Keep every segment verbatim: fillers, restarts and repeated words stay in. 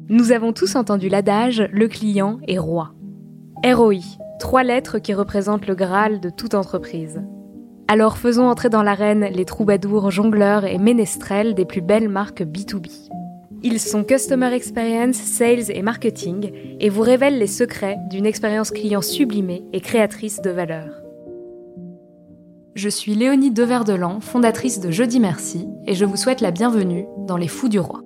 Nous avons tous entendu l'adage « le client est roi ». R O I, trois lettres qui représentent le Graal de toute entreprise. Alors faisons entrer dans l'arène les troubadours, jongleurs et ménestrels des plus belles marques B deux B. Ils sont Customer Experience, Sales et Marketing et vous révèlent les secrets d'une expérience client sublimée et créatrice de valeur. Je suis Léonie Deverdelan, fondatrice de Jeudi Merci, et je vous souhaite la bienvenue dans Les Fous du Roi.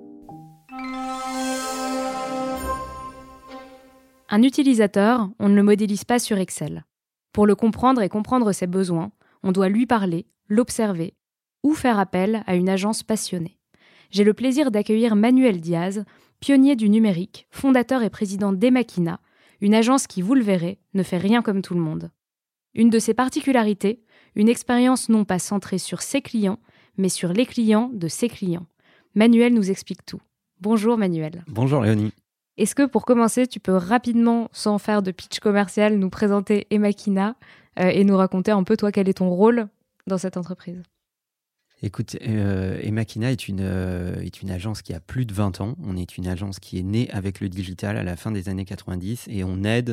Un utilisateur, on ne le modélise pas sur Excel. Pour le comprendre et comprendre ses besoins, on doit lui parler, l'observer ou faire appel à une agence passionnée. J'ai le plaisir d'accueillir Manuel Diaz, pionnier du numérique, fondateur et président d'Emakina, une agence qui, vous le verrez, ne fait rien comme tout le monde. Une de ses particularités, une expérience non pas centrée sur ses clients, mais sur les clients de ses clients. Manuel nous explique tout. Bonjour Manuel. Bonjour Léonie. Est-ce que pour commencer, tu peux rapidement, sans faire de pitch commercial, nous présenter Emakina euh, et nous raconter un peu toi quel est ton rôle dans cette entreprise ? Écoute, euh, Emakina est une, euh, est une agence qui a plus de vingt ans. On est une agence qui est née avec le digital à la fin des années quatre-vingt-dix et on aide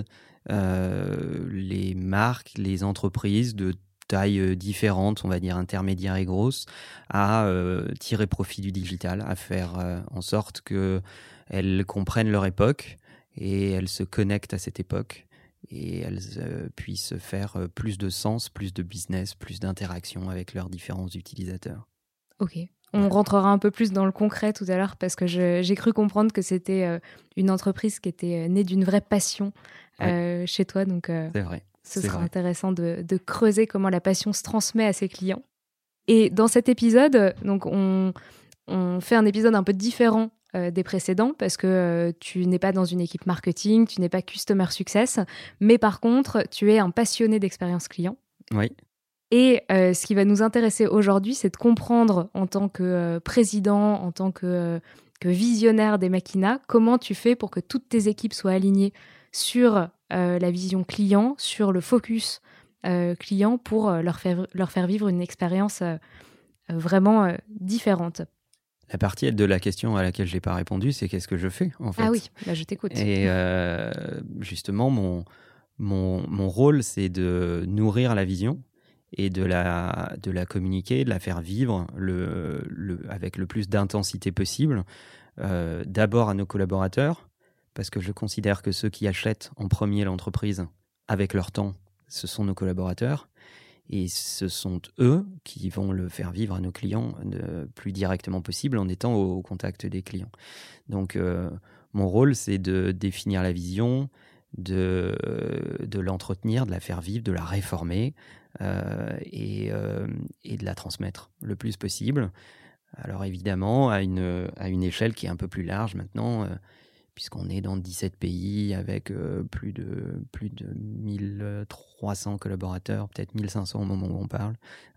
euh, les marques, les entreprises de tailles différentes, on va dire intermédiaires et grosses, à euh, tirer profit du digital, à faire euh, en sorte qu'elles comprennent leur époque et elles se connectent à cette époque et elles euh, puissent faire euh, plus de sens, plus de business, plus d'interaction avec leurs différents utilisateurs. Ok. On rentrera un peu plus dans le concret tout à l'heure parce que je, j'ai cru comprendre que c'était euh, une entreprise qui était née d'une vraie passion euh, ouais. chez toi. Donc, euh, c'est vrai. Ce c'est sera vrai. intéressant de, de creuser comment la passion se transmet à ses clients. Et dans cet épisode, donc on, on fait un épisode un peu différent euh, des précédents parce que euh, tu n'es pas dans une équipe marketing, tu n'es pas customer success, mais par contre, tu es un passionné d'expérience client. Oui. Et euh, ce qui va nous intéresser aujourd'hui, c'est de comprendre en tant que euh, président, en tant que, euh, que visionnaire d'Emakina, comment tu fais pour que toutes tes équipes soient alignées sur euh, la vision client, sur le focus euh, client pour euh, leur, faire, leur faire vivre une expérience euh, vraiment euh, différente. La partie de la question à laquelle je n'ai pas répondu, c'est qu'est-ce que je fais en fait. Ah oui, bah je t'écoute. Et euh, justement, mon, mon, mon rôle, c'est de nourrir la vision et de la, de la communiquer, de la faire vivre le, le, avec le plus d'intensité possible. Euh, d'abord à nos collaborateurs, parce que je considère que ceux qui achètent en premier l'entreprise avec leur temps, ce sont nos collaborateurs. Et ce sont eux qui vont le faire vivre à nos clients le plus directement possible en étant au, au contact des clients. Donc, euh, mon rôle, c'est de définir la vision, de, de l'entretenir, de la faire vivre, de la réformer euh, et, euh, et de la transmettre le plus possible. Alors évidemment, à une, à une échelle qui est un peu plus large maintenant, euh, puisqu'on est dans dix-sept pays avec euh, plus de, plus de mille trois cents collaborateurs, peut-être mille cinq cents au moment où on parle.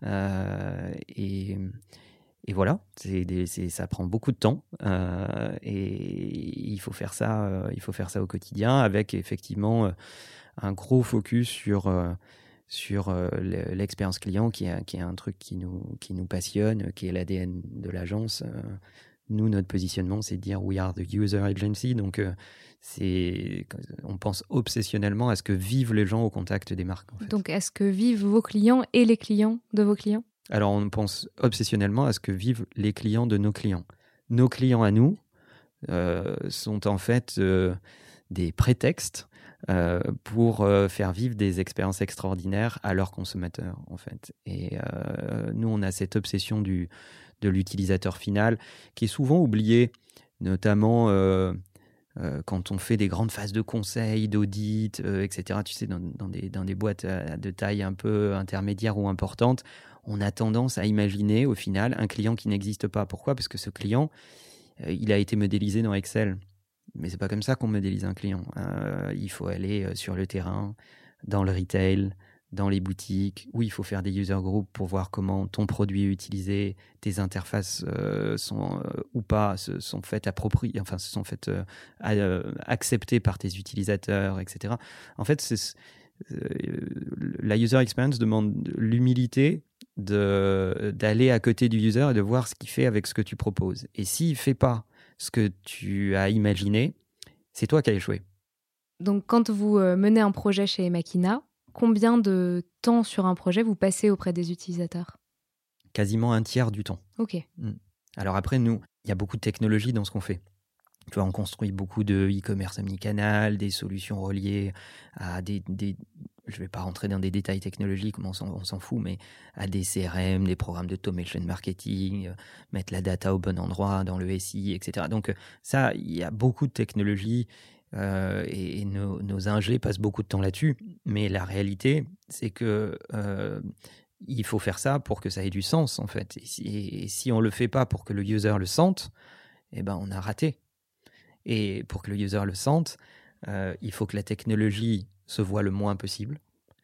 Euh, et, et voilà, c'est des, c'est, ça prend beaucoup de temps euh, et il faut faire ça, euh, il faut faire ça au quotidien avec effectivement euh, un gros focus sur... Euh, sur euh, l'expérience client, qui est, qui est un truc qui nous, qui nous passionne, qui est l'A D N de l'agence. Euh, nous, notre positionnement, c'est de dire « We are the user agency ». Donc, euh, c'est, on pense obsessionnellement à ce que vivent les gens au contact des marques. En fait. Donc, à ce que vivent vos clients et les clients de vos clients ? Alors, on pense obsessionnellement à ce que vivent les clients de nos clients. Nos clients à nous euh, sont en fait euh, des prétextes Euh, pour euh, faire vivre des expériences extraordinaires à leurs consommateurs, en fait. Et euh, nous, on a cette obsession du, de l'utilisateur final qui est souvent oubliée, notamment euh, euh, quand on fait des grandes phases de conseil, d'audit, euh, et cetera. Tu sais, dans, dans, des, dans des boîtes de taille un peu intermédiaire ou importante, on a tendance à imaginer, au final, un client qui n'existe pas. Pourquoi ? Parce que ce client, euh, il a été modélisé dans Excel. Mais c'est pas comme ça qu'on modélise un client. Euh, il faut aller sur le terrain, dans le retail, dans les boutiques, où il faut faire des user groups pour voir comment ton produit est utilisé, tes interfaces euh, sont euh, ou pas se sont faites appropriées, enfin se sont faites euh, euh, acceptées par tes utilisateurs, et cetera. En fait, c'est, euh, la user experience demande l'humilité de d'aller à côté du user et de voir ce qu'il fait avec ce que tu proposes. Et s'il fait pas ce que tu as imaginé, c'est toi qui as échoué. Donc, quand vous euh, menez un projet chez Emakina, combien de temps sur un projet vous passez auprès des utilisateurs ? Quasiment un tiers du temps. Ok. Mm. Alors après, nous, il y a beaucoup de technologie dans ce qu'on fait. Tu vois, on construit beaucoup de e-commerce omnicanal, des solutions reliées à des, des je ne vais pas rentrer dans des détails technologiques, on s'en, on s'en fout, mais à des C R M, des programmes d'automation marketing, euh, mettre la data au bon endroit dans le S I, et cetera. Donc ça, il y a beaucoup de technologie euh, et, et nos, nos ingés passent beaucoup de temps là-dessus. Mais la réalité, c'est que euh, il faut faire ça pour que ça ait du sens, en fait. Et si, et si on ne le fait pas pour que le user le sente, eh ben, on a raté. Et pour que le user le sente, euh, il faut que la technologie se voit le moins possible.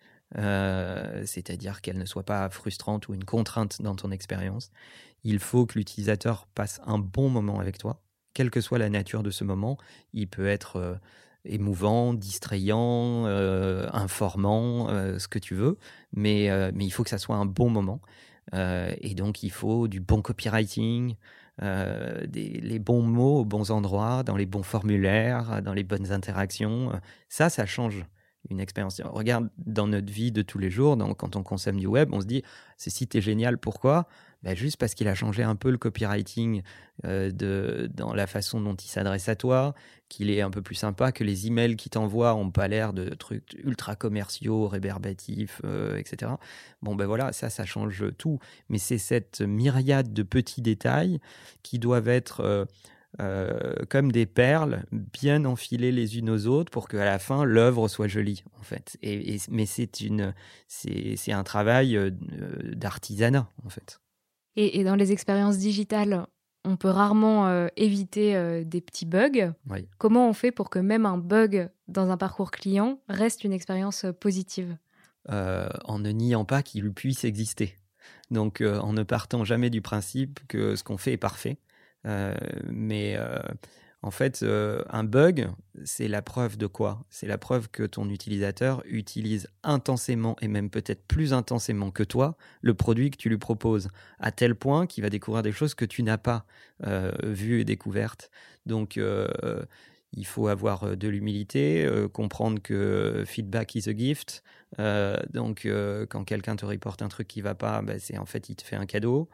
Euh, c'est-à-dire qu'elle ne soit pas frustrante ou une contrainte dans ton expérience. Il faut que l'utilisateur passe un bon moment avec toi, quelle que soit la nature de ce moment. Il peut être euh, émouvant, distrayant, euh, informant, euh, ce que tu veux, mais, euh, mais il faut que ça soit un bon moment. Euh, et donc, il faut du bon copywriting, euh, des, les bons mots aux bons endroits, dans les bons formulaires, dans les bonnes interactions. Ça, ça change une expérience. Regarde, dans notre vie de tous les jours, dans, quand on consomme du web, on se dit, ce site est génial, pourquoi ? Ben, juste parce qu'il a changé un peu le copywriting euh, de, dans la façon dont il s'adresse à toi, qu'il est un peu plus sympa, que les emails qu'il t'envoie n'ont pas l'air de trucs ultra commerciaux, rébarbatifs, euh, et cetera. Bon, ben voilà, ça, ça change tout. Mais c'est cette myriade de petits détails qui doivent être... Euh, Euh, comme des perles bien enfilées les unes aux autres pour qu'à la fin l'œuvre soit jolie en fait. Et, et, mais c'est, une, c'est, c'est un travail euh, d'artisanat en fait. Et, et dans les expériences digitales, on peut rarement euh, éviter euh, des petits bugs. Oui. Comment on fait pour que même un bug dans un parcours client reste une expérience positive ? euh, En ne niant pas qu'il puisse exister. Donc euh, en ne partant jamais du principe que ce qu'on fait est parfait. Euh, mais euh, en fait, euh, un bug, c'est la preuve de quoi ? C'est la preuve que ton utilisateur utilise intensément et même peut-être plus intensément que toi le produit que tu lui proposes, à tel point qu'il va découvrir des choses que tu n'as pas euh, vues et découvertes. Donc, euh, il faut avoir de l'humilité, euh, comprendre que feedback is a gift. Euh, donc, euh, quand quelqu'un te reporte un truc qui ne va pas, ben, c'est en fait, il te fait un cadeau.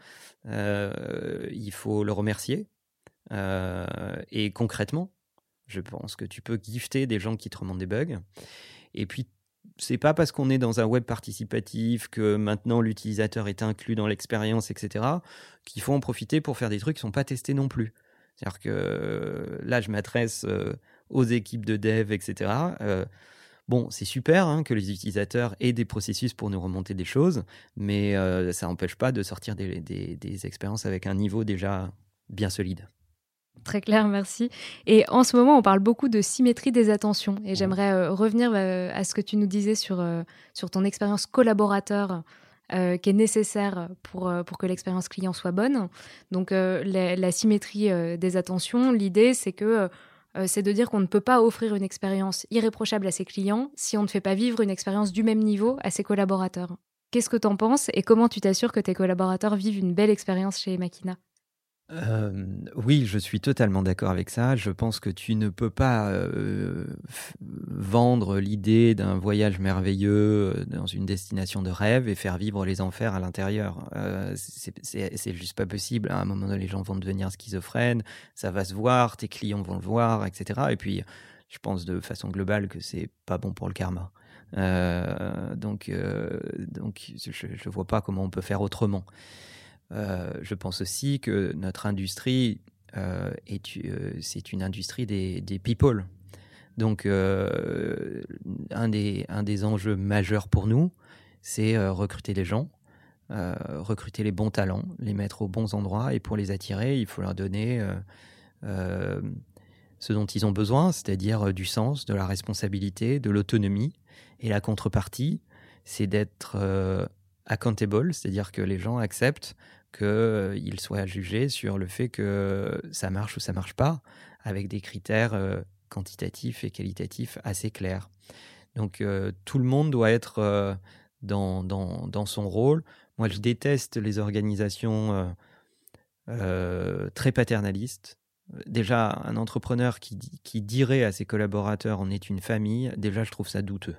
Euh, il faut le remercier. Euh, et concrètement, je pense que tu peux gifter des gens qui te remontent des bugs. Et puis, c'est pas parce qu'on est dans un web participatif que maintenant l'utilisateur est inclus dans l'expérience, et cetera, qu'il faut en profiter pour faire des trucs qui sont pas testés non plus. C'est-à-dire que là, je m'adresse euh, aux équipes de dev, et cetera. Euh, Bon, c'est super hein, que les utilisateurs aient des processus pour nous remonter des choses, mais euh, ça n'empêche pas de sortir des, des, des expériences avec un niveau déjà bien solide. Très clair, merci. Et en ce moment, on parle beaucoup de symétrie des attentions. Et j'aimerais euh, revenir euh, à ce que tu nous disais sur, euh, sur ton expérience collaborateur euh, qui est nécessaire pour, euh, pour que l'expérience client soit bonne. Donc, euh, la, la symétrie euh, des attentions, l'idée, c'est que euh, c'est de dire qu'on ne peut pas offrir une expérience irréprochable à ses clients si on ne fait pas vivre une expérience du même niveau à ses collaborateurs. Qu'est-ce que tu en penses et comment tu t'assures que tes collaborateurs vivent une belle expérience chez Emakina ? Euh, oui, je suis totalement d'accord avec ça. Je pense que tu ne peux pas euh, f- vendre l'idée d'un voyage merveilleux dans une destination de rêve et faire vivre les enfers à l'intérieur. Euh, c'est, c'est, c'est juste pas possible. À un moment donné, les gens vont devenir schizophrènes, ça va se voir, tes clients vont le voir, et cetera. Et puis, je pense de façon globale que c'est pas bon pour le karma. Euh, donc, euh, donc, je, je vois pas comment on peut faire autrement. Euh, je pense aussi que notre industrie, euh, est, euh, c'est une industrie des, des people. Donc, euh, un, des, un des enjeux majeurs pour nous, c'est euh, recruter les gens, euh, recruter les bons talents, les mettre aux bons endroits. Et pour les attirer, il faut leur donner euh, euh, ce dont ils ont besoin, c'est-à-dire euh, du sens, de la responsabilité, de l'autonomie. Et la contrepartie, c'est d'être euh, accountable, c'est-à-dire que les gens acceptent qu'ils euh, soient jugés sur le fait que ça marche ou ça marche pas, avec des critères euh, quantitatifs et qualitatifs assez clairs. Donc euh, tout le monde doit être euh, dans, dans, dans son rôle. Moi, je déteste les organisations euh, euh, très paternalistes. déjà, un entrepreneur qui, qui dirait à ses collaborateurs on est une famille, déjà je trouve ça douteux.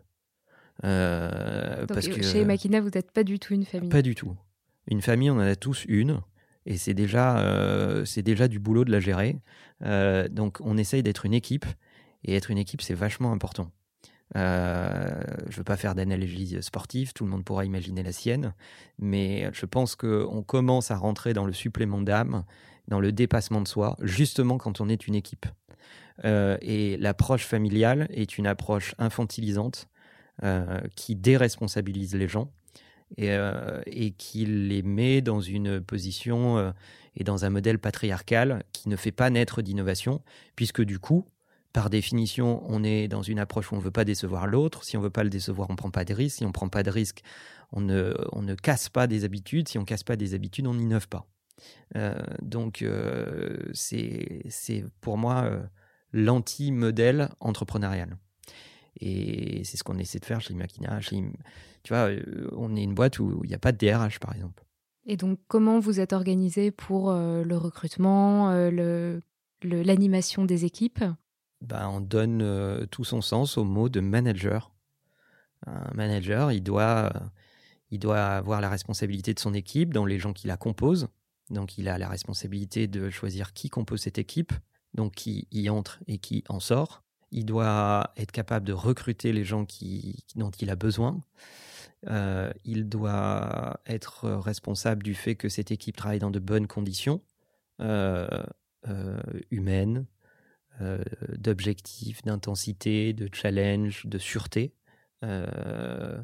Euh, Donc, parce que, chez Makina, vous n'êtes pas du tout une famille. Pas du tout. Une famille, on en a tous une, et c'est déjà, euh, c'est déjà du boulot de la gérer. Euh, donc on essaye d'être une équipe, et être une équipe, c'est vachement important. Euh, je ne veux pas faire d'analogie sportive, tout le monde pourra imaginer la sienne, mais je pense qu'on commence à rentrer dans le supplément d'âme, dans le dépassement de soi, justement quand on est une équipe. Euh, et l'approche familiale est une approche infantilisante euh, qui déresponsabilise les gens et, euh, et qui les met dans une position euh, et dans un modèle patriarcal qui ne fait pas naître d'innovation, puisque du coup, par définition, on est dans une approche où on ne veut pas décevoir l'autre. Si on ne veut pas le décevoir, on ne prend pas de risques. Si on ne prend pas de risques, on ne, on ne casse pas des habitudes. Si on ne casse pas des habitudes, on n'innove pas. Euh, donc, euh, c'est, c'est pour moi euh, l'anti-modèle entrepreneurial. Et c'est ce qu'on essaie de faire chez Makina. Chez, tu vois, euh, on est une boîte où il n'y a pas de D R H, par exemple. Et donc, comment vous êtes organisé pour euh, le recrutement, euh, le, le, l'animation des équipes ? Ben, on donne euh, tout son sens au mot de manager. Un manager, il doit, euh, il doit avoir la responsabilité de son équipe, dans les gens qui la composent. Donc, il a la responsabilité de choisir qui compose cette équipe, donc qui y entre et qui en sort. Il doit être capable de recruter les gens qui, dont il a besoin. Euh, il doit être responsable du fait que cette équipe travaille dans de bonnes conditions euh, euh, humaines, Euh, d'objectifs, d'intensité, de challenge, de sûreté. Euh,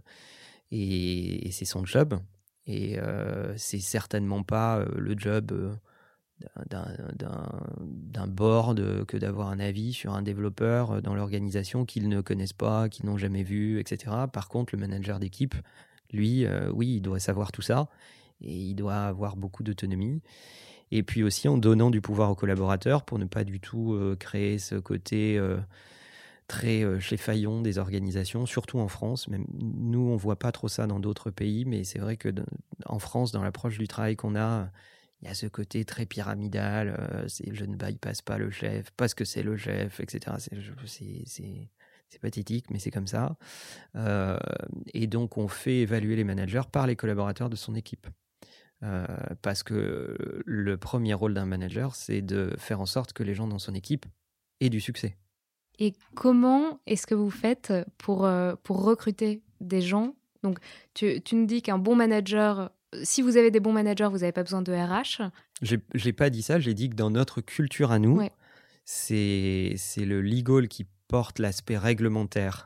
et, et c'est son job. Et euh, c'est certainement pas euh, le job euh, d'un, d'un, d'un board que d'avoir un avis sur un développeur dans l'organisation qu'ils ne connaissent pas, qu'ils n'ont jamais vu, et cetera. Par contre, le manager d'équipe, lui, euh, oui, il doit savoir tout ça et il doit avoir beaucoup d'autonomie. Et puis aussi en donnant du pouvoir aux collaborateurs pour ne pas du tout euh, créer ce côté euh, très euh, cheffaillon des organisations, surtout en France. Même nous, on ne voit pas trop ça dans d'autres pays, mais c'est vrai qu'en France, dans l'approche du travail qu'on a, il y a ce côté très pyramidal. Euh, c'est, je ne bypasse pas le chef parce que c'est le chef, et cetera. C'est, c'est, c'est, c'est pathétique, mais c'est comme ça. Euh, et donc, on fait évaluer les managers par les collaborateurs de son équipe. Euh, parce que le premier rôle d'un manager, c'est de faire en sorte que les gens dans son équipe aient du succès. Et comment est-ce que vous faites pour, euh, pour recruter des gens ? Donc, tu, tu nous dis qu'un bon manager, si vous avez des bons managers, vous n'avez pas besoin de R H. Je n'ai pas dit ça, j'ai dit que dans notre culture à nous, ouais. c'est, c'est le legal qui porte l'aspect réglementaire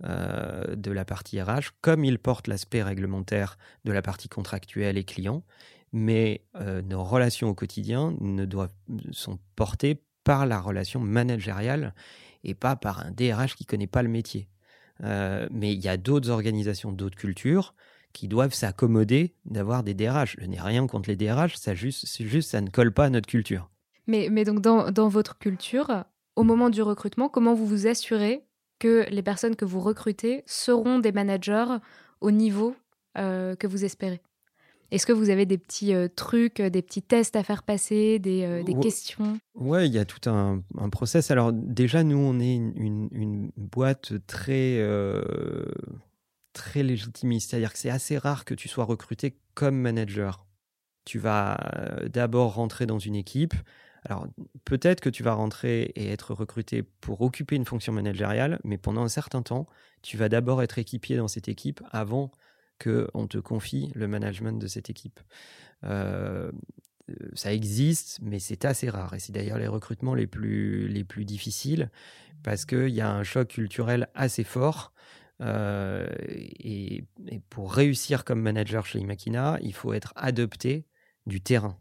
Euh, de la partie R H, comme il porte l'aspect réglementaire de la partie contractuelle et client, mais euh, nos relations au quotidien ne doivent, sont portées par la relation managériale et pas par un D R H qui ne connaît pas le métier. Euh, mais il y a d'autres organisations, d'autres cultures qui doivent s'accommoder d'avoir des D R H. Je n'ai rien contre les D R H, ça juste, c'est juste ça ne colle pas à notre culture. Mais, mais donc dans, dans votre culture, au moment du recrutement, comment vous vous assurez que les personnes que vous recrutez seront des managers au niveau euh, que vous espérez ? Est-ce que vous avez des petits euh, trucs, des petits tests à faire passer, des, euh, des ouais, questions ? Ouais, il y a tout un, un process. Alors déjà, nous, on est une, une, une boîte très, euh, très légitimiste. C'est-à-dire que c'est assez rare que tu sois recruté comme manager. Tu vas d'abord rentrer dans une équipe. Alors, peut-être que tu vas rentrer et être recruté pour occuper une fonction managériale, mais pendant un certain temps, tu vas d'abord être équipier dans cette équipe avant qu'on te confie le management de cette équipe. Euh, ça existe, mais c'est assez rare. Et c'est d'ailleurs les recrutements les plus, les plus difficiles parce qu'il y a un choc culturel assez fort. Euh, et, et pour réussir comme manager chez Makina, il faut être adopté du terrain.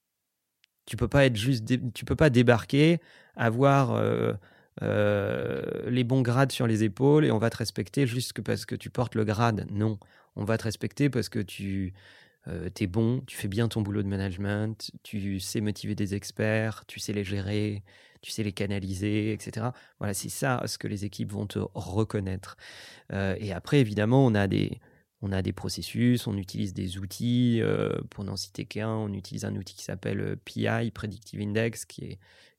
Tu peux pas être juste, dé- tu peux pas débarquer, avoir euh, euh, les bons grades sur les épaules et on va te respecter juste parce que tu portes le grade. Non, on va te respecter parce que tu euh, t'es bon, tu fais bien ton boulot de management, tu sais motiver des experts, tu sais les gérer, tu sais les canaliser, et cetera. Voilà, c'est ça ce que les équipes vont te reconnaître. Euh, et après, évidemment, on a des On a des processus, on utilise des outils. Euh, pour n'en citer qu'un, on utilise un outil qui s'appelle P I, Predictive Index, qui est,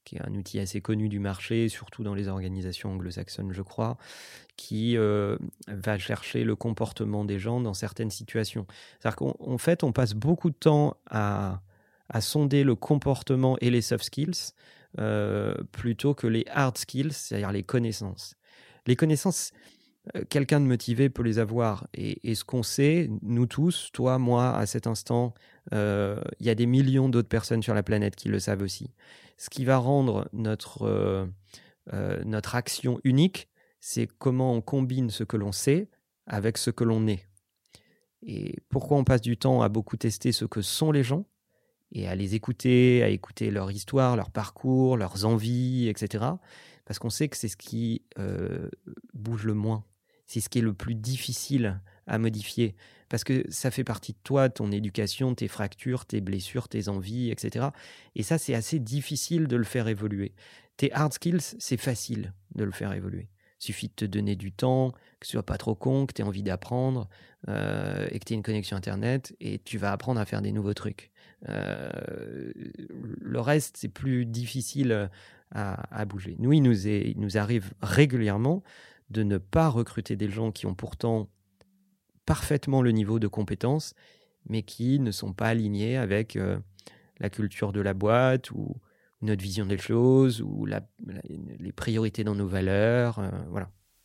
qui est un outil assez connu du marché, surtout dans les organisations anglo-saxonnes, je crois, qui euh, va chercher le comportement des gens dans certaines situations. C'est-à-dire qu'en en fait, on passe beaucoup de temps à, à sonder le comportement et les soft skills euh, plutôt que les hard skills, c'est-à-dire les connaissances. Les connaissances, euh, quelqu'un de motivé peut les avoir. Et, et ce qu'on sait, nous tous, toi, moi, à cet instant, euh, il y a des millions d'autres personnes sur la planète qui le savent aussi. Ce qui va rendre notre, euh, euh, notre action unique, c'est comment on combine ce que l'on sait avec ce que l'on est. Et pourquoi on passe du temps à beaucoup tester ce que sont les gens et à les écouter, à écouter leur histoire, leur parcours, leurs envies, et cetera. Parce qu'on sait que c'est ce qui euh, bouge le moins. C'est ce qui est le plus difficile à modifier. Parce que ça fait partie de toi, ton éducation, tes fractures, tes blessures, tes envies, et cetera. Et ça, c'est assez difficile de le faire évoluer. Tes hard skills, c'est facile de le faire évoluer. Il suffit de te donner du temps, que tu sois pas trop con, que tu aies envie d'apprendre euh, et que tu aies une connexion Internet et tu vas apprendre à faire des nouveaux trucs. Euh, le reste, c'est plus difficile à, à bouger. Nous, il nous, est, il nous arrive régulièrement de ne pas recruter des gens qui ont pourtant parfaitement le niveau de compétence, mais qui ne sont pas alignés avec euh, la culture de la boîte ou notre vision des choses ou la, la, les priorités dans nos valeurs. Euh, voilà.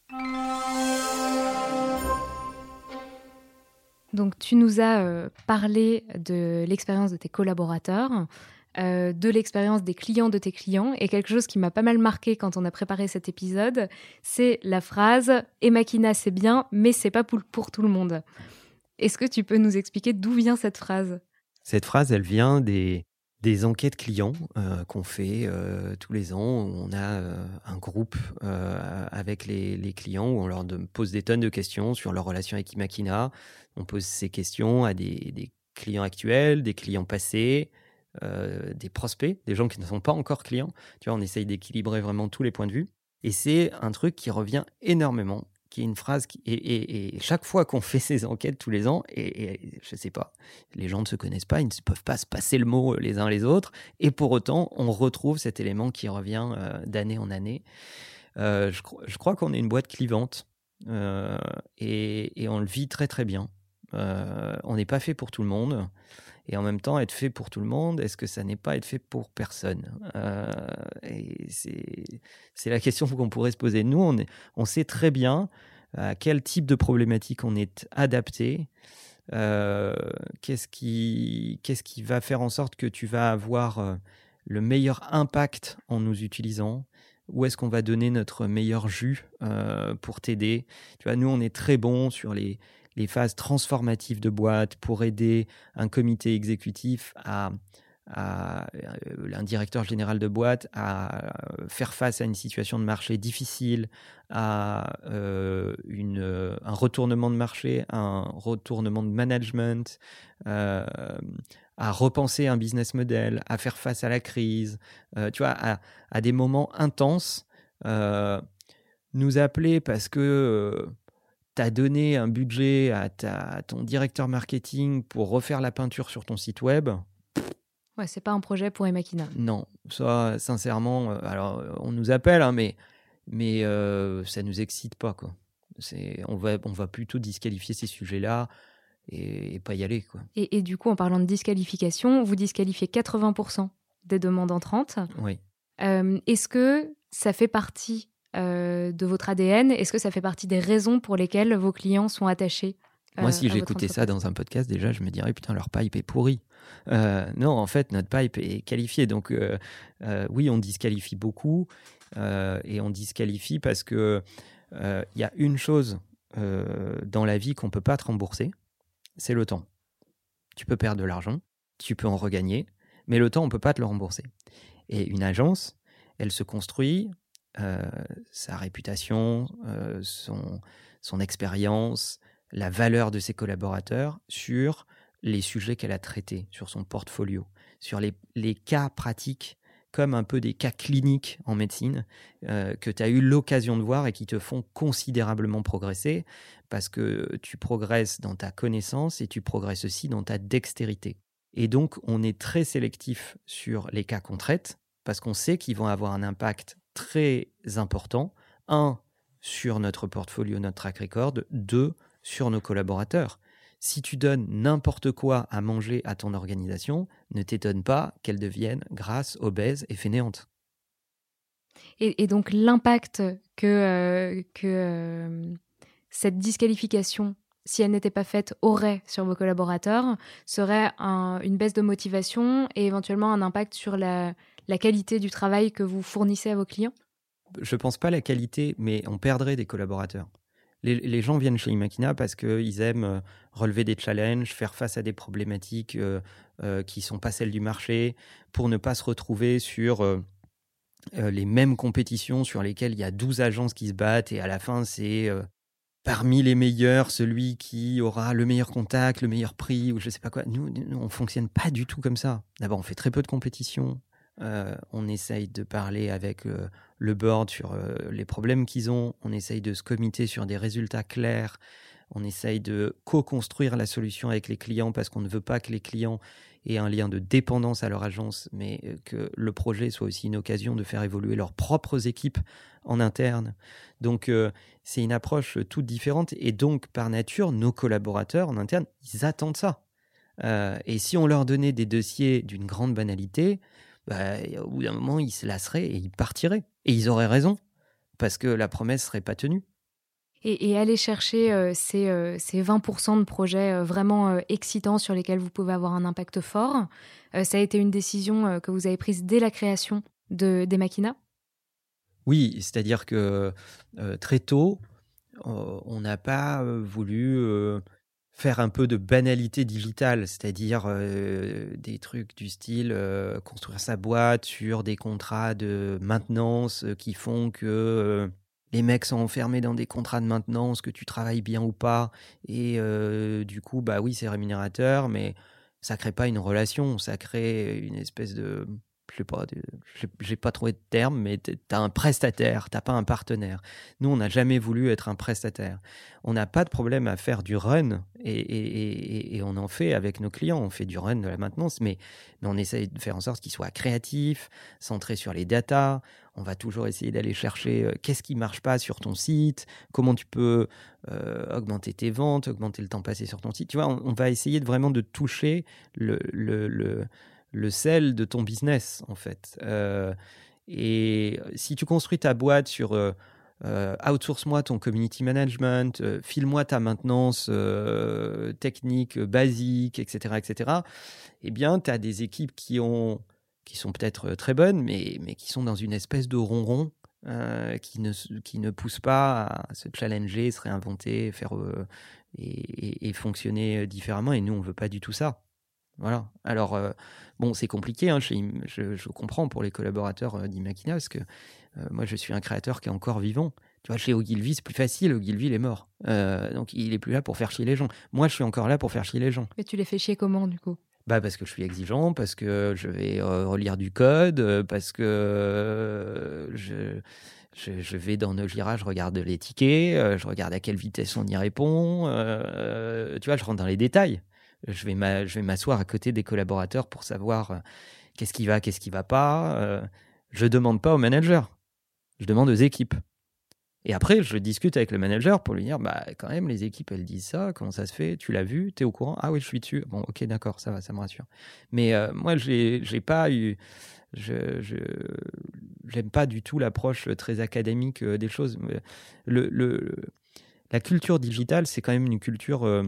Donc, tu nous as euh, parlé de l'expérience de tes collaborateurs, euh, de l'expérience des clients de tes clients, et quelque chose qui m'a pas mal marqué quand on a préparé cet épisode, c'est la phrase « Emakina, c'est bien, mais c'est pas pour, pour tout le monde ». Est-ce que tu peux nous expliquer d'où vient cette phrase ? Cette phrase, elle vient des, des enquêtes clients euh, qu'on fait euh, tous les ans. On a euh, un groupe euh, avec les, les clients où on leur de, pose des tonnes de questions sur leur relation avec Emakina. On pose ces questions à des, des clients actuels, des clients passés, euh, des prospects, des gens qui ne sont pas encore clients. Tu vois, on essaye d'équilibrer vraiment tous les points de vue. Et c'est un truc qui revient énormément, qui est une phrase qui, et, et, et chaque fois qu'on fait ces enquêtes tous les ans, et, et je sais pas, les gens ne se connaissent pas, ils ne peuvent pas se passer le mot les uns les autres, et pour autant, on retrouve cet élément qui revient euh, d'année en année. Euh, je, je crois qu'on est une boîte clivante, euh, et, et on le vit très très bien. Euh, on n'est pas fait pour tout le monde. Et en même temps, être fait pour tout le monde, est-ce que ça n'est pas être fait pour personne ? euh, Et c'est, c'est la question qu'on pourrait se poser. Nous, on, est, on sait très bien à quel type de problématique on est adapté. Euh, qu'est-ce qui, qu'est-ce qui va faire en sorte que tu vas avoir le meilleur impact en nous utilisant ? Où est-ce qu'on va donner notre meilleur jus euh, pour t'aider ? Tu vois, nous, on est très bons sur les... les phases transformatives de boîte pour aider un comité exécutif à, à, un directeur général de boîte à faire face à une situation de marché difficile, à euh, une, un retournement de marché, un retournement de management, euh, à repenser un business model, à faire face à la crise, euh, tu vois, à, à des moments intenses. Euh, nous appeler parce que euh, tu as donné un budget à, ta, à ton directeur marketing pour refaire la peinture sur ton site web. Ouais, c'est pas un projet pour Emakina. Non, ça, sincèrement, euh, alors on nous appelle, hein, mais, mais euh, ça nous excite pas, quoi. C'est, on, va, on va plutôt disqualifier ces sujets-là et, et pas y aller, quoi. Et, et du coup, en parlant de disqualification, vous disqualifiez quatre-vingts pour cent des demandes entrantes. Oui. Euh, est-ce que ça fait partie euh, de votre A D N ? Est-ce que ça fait partie des raisons pour lesquelles vos clients sont attachés ? Moi, si j'écoutais ça dans un podcast, déjà, je me dirais, putain, leur pipe est pourri. Euh, non, en fait, notre pipe est qualifiée. Donc, euh, euh, oui, on disqualifie beaucoup. Euh, et on disqualifie parce qu'il euh, y a une chose euh, dans la vie qu'on ne peut pas te rembourser, c'est le temps. Tu peux perdre de l'argent, tu peux en regagner, mais le temps, on ne peut pas te le rembourser. Et une agence, elle se construit, euh, sa réputation, euh, son, son expérience, la valeur de ses collaborateurs sur les sujets qu'elle a traités, sur son portfolio, sur les, les cas pratiques, comme un peu des cas cliniques en médecine, euh, que tu as eu l'occasion de voir et qui te font considérablement progresser, parce que tu progresses dans ta connaissance et tu progresses aussi dans ta dextérité. Et donc, on est très sélectif sur les cas qu'on traite, parce qu'on sait qu'ils vont avoir un impact très important. Un, sur notre portfolio, notre track record. Deux, sur nos collaborateurs. Si tu donnes n'importe quoi à manger à ton organisation, ne t'étonne pas qu'elle devienne grasse, obèse et fainéante. Et, et donc l'impact que, euh, que euh, cette disqualification, si elle n'était pas faite, aurait sur vos collaborateurs, serait un, une baisse de motivation et éventuellement un impact sur la, la qualité du travail que vous fournissez à vos clients? Je ne pense pas la qualité, mais on perdrait des collaborateurs. Les, les gens viennent chez Imakina parce qu'ils aiment relever des challenges, faire face à des problématiques euh, euh, qui ne sont pas celles du marché, pour ne pas se retrouver sur euh, euh, les mêmes compétitions sur lesquelles il y a douze agences qui se battent et à la fin, c'est euh, parmi les meilleurs, celui qui aura le meilleur contact, le meilleur prix ou je ne sais pas quoi. Nous, nous on ne fonctionne pas du tout comme ça. D'abord, on fait très peu de compétition. Euh, on essaye de parler avec euh, le board sur euh, les problèmes qu'ils ont, on essaye de se committer sur des résultats clairs, on essaye de co-construire la solution avec les clients parce qu'on ne veut pas que les clients aient un lien de dépendance à leur agence, mais que le projet soit aussi une occasion de faire évoluer leurs propres équipes en interne. Donc euh, c'est une approche toute différente et donc par nature, nos collaborateurs en interne, ils attendent ça. Euh, et si on leur donnait des dossiers d'une grande banalité, bah, au bout d'un moment, ils se lasseraient et ils partiraient. Et ils auraient raison, parce que la promesse ne serait pas tenue. Et, et aller chercher euh, ces, euh, ces vingt pour cent de projets euh, vraiment euh, excitants sur lesquels vous pouvez avoir un impact fort, euh, ça a été une décision euh, que vous avez prise dès la création de, d'Emakina? Oui, c'est-à-dire que euh, très tôt, euh, on n'a pas euh, voulu... Euh, faire un peu de banalité digitale, c'est-à-dire euh, des trucs du style euh, construire sa boîte sur des contrats de maintenance euh, qui font que euh, les mecs sont enfermés dans des contrats de maintenance, que tu travailles bien ou pas, et euh, du coup, bah oui, c'est rémunérateur, mais ça crée pas une relation, ça crée une espèce de... Je sais pas, de, j'ai, j'ai pas trouvé de terme, mais t'as un prestataire, t'as pas un partenaire. Nous, on n'a jamais voulu être un prestataire. On n'a pas de problème à faire du run et, et, et, et on en fait avec nos clients. On fait du run de la maintenance, mais, mais on essaye de faire en sorte qu'il soit créatif, centré sur les datas. On va toujours essayer d'aller chercher euh, qu'est-ce qui marche pas sur ton site, comment tu peux euh, augmenter tes ventes, augmenter le temps passé sur ton site. Tu vois, on, on va essayer de vraiment de toucher le, le, le le sel de ton business, en fait. Euh, et si tu construis ta boîte sur euh, euh, outsource-moi ton community management, euh, file-moi ta maintenance euh, technique euh, basique, et cetera, et cetera, eh bien, tu as des équipes qui, ont, qui sont peut-être très bonnes, mais, mais qui sont dans une espèce de ronron euh, qui, ne, qui ne poussent pas à se challenger, se réinventer, faire, euh, et, et, et fonctionner différemment. Et nous, on ne veut pas du tout ça. Voilà. Alors, euh, bon, c'est compliqué, hein, je, je, je comprends pour les collaborateurs euh, d'Imakina, parce que euh, moi, je suis un créateur qui est encore vivant. Tu vois, chez Ogilvy, c'est plus facile, Ogilvy, il est mort. Euh, donc, il est plus là pour faire chier les gens. Moi, je suis encore là pour faire chier les gens. Mais tu les fais chier comment, du coup? Bah, parce que je suis exigeant, parce que je vais euh, relire du code, euh, parce que euh, je... Je, je vais dans nos girages, je regarde les tickets, euh, je regarde à quelle vitesse on y répond. Euh, tu vois, je rentre dans les détails. Je vais, m'a, je vais m'asseoir à côté des collaborateurs pour savoir euh, qu'est-ce qui va, qu'est-ce qui va pas. Euh, je ne demande pas au manager, je demande aux équipes. Et après, je discute avec le manager pour lui dire, bah, quand même, les équipes, elles disent ça, comment ça se fait? Tu l'as vu? Tu es au courant? Ah oui, je suis dessus. Bon, ok, d'accord, ça va, ça me rassure. Mais euh, moi, j'ai, j'ai pas eu... Je, je j'aime pas du tout l'approche très académique euh, des choses. Le, le, la culture digitale, c'est quand même une culture euh,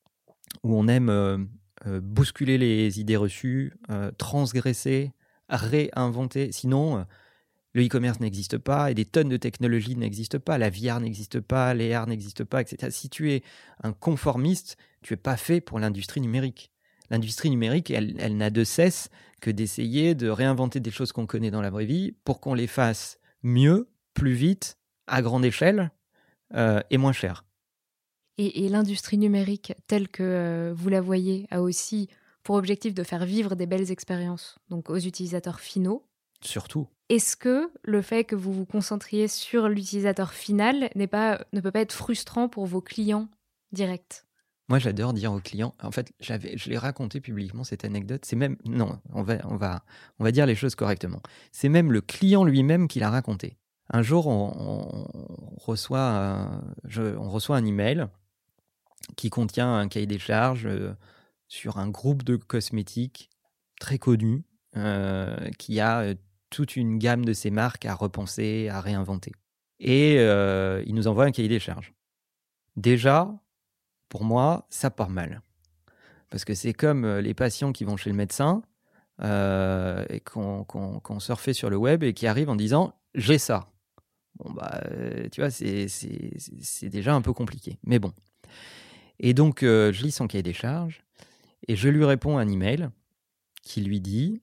où on aime euh, euh, bousculer les idées reçues, euh, transgresser, réinventer. Sinon, euh, le e-commerce n'existe pas et des tonnes de technologies n'existent pas. La V R n'existe pas, l'A R n'existe pas, et cetera. Si tu es un conformiste, tu n'es pas fait pour l'industrie numérique. L'industrie numérique, elle, elle n'a de cesse que d'essayer de réinventer des choses qu'on connaît dans la vraie vie pour qu'on les fasse mieux, plus vite, à grande échelle euh, et moins cher. Et, et l'industrie numérique, telle que euh, vous la voyez, a aussi pour objectif de faire vivre des belles expériences, donc aux utilisateurs finaux. Surtout. Est-ce que le fait que vous vous concentriez sur l'utilisateur final n'est pas, ne peut pas être frustrant pour vos clients directs? Moi, j'adore dire aux clients, en fait, j'avais, je l'ai raconté publiquement, cette anecdote. C'est même, non, on va, on va, on va dire les choses correctement. C'est même le client lui-même qui l'a raconté. Un jour, on, on reçoit, un, je, on reçoit un email qui contient un cahier des charges euh, sur un groupe de cosmétiques très connu euh, qui a euh, toute une gamme de ces marques à repenser, à réinventer. Et euh, il nous envoie un cahier des charges. Déjà, pour moi, ça part mal. Parce que c'est comme les patients qui vont chez le médecin euh, et qu'on, qu'on, qu'on surfait sur le web et qui arrivent en disant « j'ai ça ». Bon, bah, euh, tu vois, c'est, c'est, c'est déjà un peu compliqué. Mais bon. Et donc, euh, je lis son cahier des charges et je lui réponds un email qui lui dit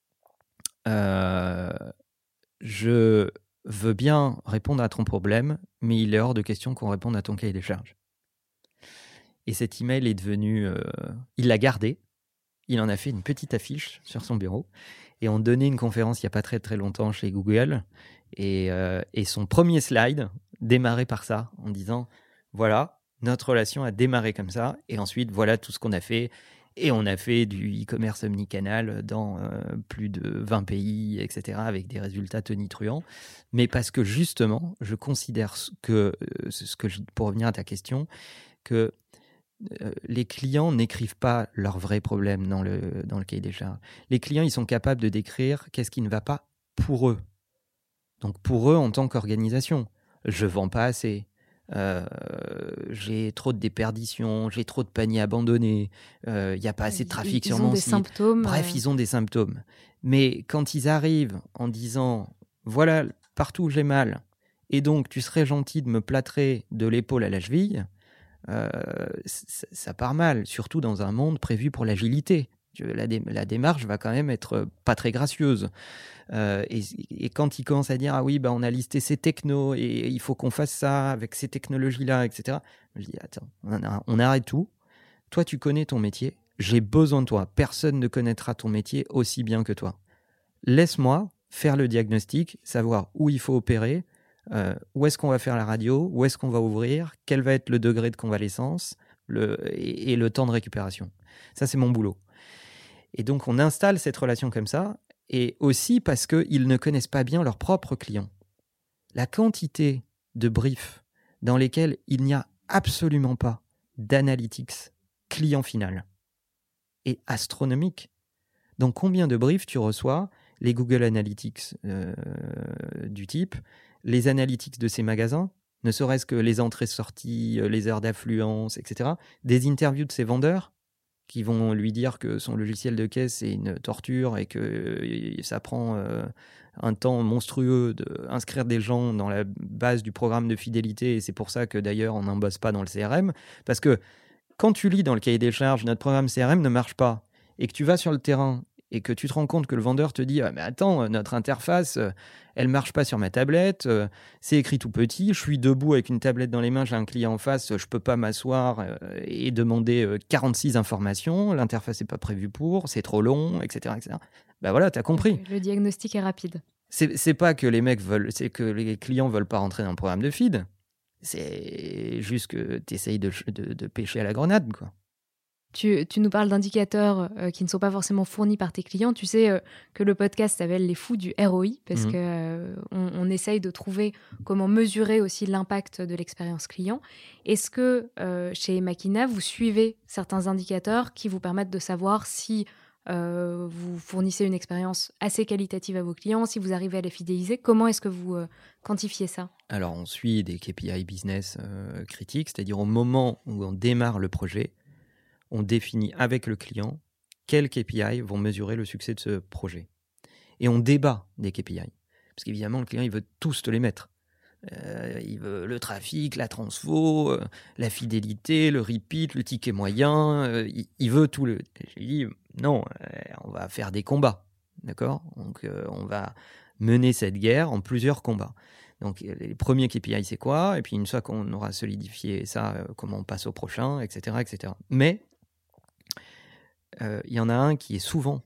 euh, « je veux bien répondre à ton problème, mais il est hors de question qu'on réponde à ton cahier des charges. » Et cet email est devenu... Euh, il l'a gardé. Il en a fait une petite affiche sur son bureau. Et on donnait une conférence il n'y a pas très très longtemps chez Google. Et, euh, et son premier slide démarrait par ça, en disant, voilà, notre relation a démarré comme ça. Et ensuite, voilà tout ce qu'on a fait. Et on a fait du e-commerce omnicanal dans euh, plus de vingt pays, et cetera, avec des résultats tonitruants. Mais parce que justement, je considère que, ce que je, pour revenir à ta question, que euh, les clients n'écrivent pas leurs vrais problèmes dans le, dans le cahier des charges. Les clients, ils sont capables de décrire qu'est-ce qui ne va pas pour eux. Donc pour eux, en tant qu'organisation, je vends pas assez, euh, j'ai trop de déperditions, j'ai trop de paniers abandonnés, il euh, n'y a pas assez de trafic ils, sur ils ont mon des site. Symptômes, Bref, euh... ils ont des symptômes. Mais quand ils arrivent en disant, voilà, partout où j'ai mal, et donc tu serais gentil de me plâtrer de l'épaule à la cheville, euh, ça, ça part mal, surtout dans un monde prévu pour l'agilité. La, dé- la démarche va quand même être pas très gracieuse. Euh, et, et quand ils commencent à dire, ah oui, bah, on a listé ces technos et il faut qu'on fasse ça avec ces technologies-là, et cetera. Je dis, attends, on, a, on arrête tout. Toi, tu connais ton métier. J'ai besoin de toi. Personne ne connaîtra ton métier aussi bien que toi. Laisse-moi faire le diagnostic, savoir où il faut opérer, euh, où est-ce qu'on va faire la radio, où est-ce qu'on va ouvrir, quel va être le degré de convalescence le, et, et le temps de récupération. Ça, c'est mon boulot. Et donc, on installe cette relation comme ça, et aussi parce qu'ils ne connaissent pas bien leurs propres clients. La quantité de briefs dans lesquels il n'y a absolument pas d'analytics client final est astronomique. Donc, combien de briefs tu reçois, les Google Analytics euh, du type, les analytics de ces magasins, ne serait-ce que les entrées-sorties, les heures d'affluence, et cetera, des interviews de ces vendeurs qui vont lui dire que son logiciel de caisse est une torture et que ça prend euh, un temps monstrueux d'inscrire des gens dans la base du programme de fidélité, et c'est pour ça que d'ailleurs on n'en bosse pas dans le C R M, parce que quand tu lis dans le cahier des charges, notre programme C R M ne marche pas, et que tu vas sur le terrain et que tu te rends compte que le vendeur te dit ah, mais attends, notre interface, elle marche pas sur ma tablette, c'est écrit tout petit, je suis debout avec une tablette dans les mains, j'ai un client en face, je peux pas m'asseoir et demander quarante-six informations, l'interface n'est pas prévue pour, c'est trop long, et cetera, et cetera. Ben voilà, t'as compris. Le diagnostic est rapide. C'est, c'est pas que les mecs veulent, c'est que les clients veulent pas rentrer dans le programme de feed. C'est juste que tu essayes de, de, de pêcher à la grenade, quoi. Tu, tu nous parles d'indicateurs euh, qui ne sont pas forcément fournis par tes clients. Tu sais euh, que le podcast s'appelle Les Fous du R O I parce mmh. qu'on euh, on essaye de trouver comment mesurer aussi l'impact de l'expérience client. Est-ce que euh, chez Makina, vous suivez certains indicateurs qui vous permettent de savoir si euh, vous fournissez une expérience assez qualitative à vos clients, si vous arrivez à les fidéliser? Comment est-ce que vous euh, quantifiez ça? Alors, on suit des K P I business euh, critiques, c'est-à-dire au moment où on démarre le projet, on définit avec le client quels K P I vont mesurer le succès de ce projet. Et on débat des K P I. Parce qu'évidemment, le client, il veut tous te les mettre. Euh, il veut le trafic, la transfo, euh, la fidélité, le repeat, le ticket moyen. Euh, il, il veut tout le... Je lui dis, non, euh, on va faire des combats. D'accord ? Donc, euh, on va mener cette guerre en plusieurs combats. Donc, les premiers K P I, c'est quoi ? Et puis, une fois qu'on aura solidifié ça, euh, comment on passe au prochain, et cetera, et cetera. Mais il euh, y en a un qui est souvent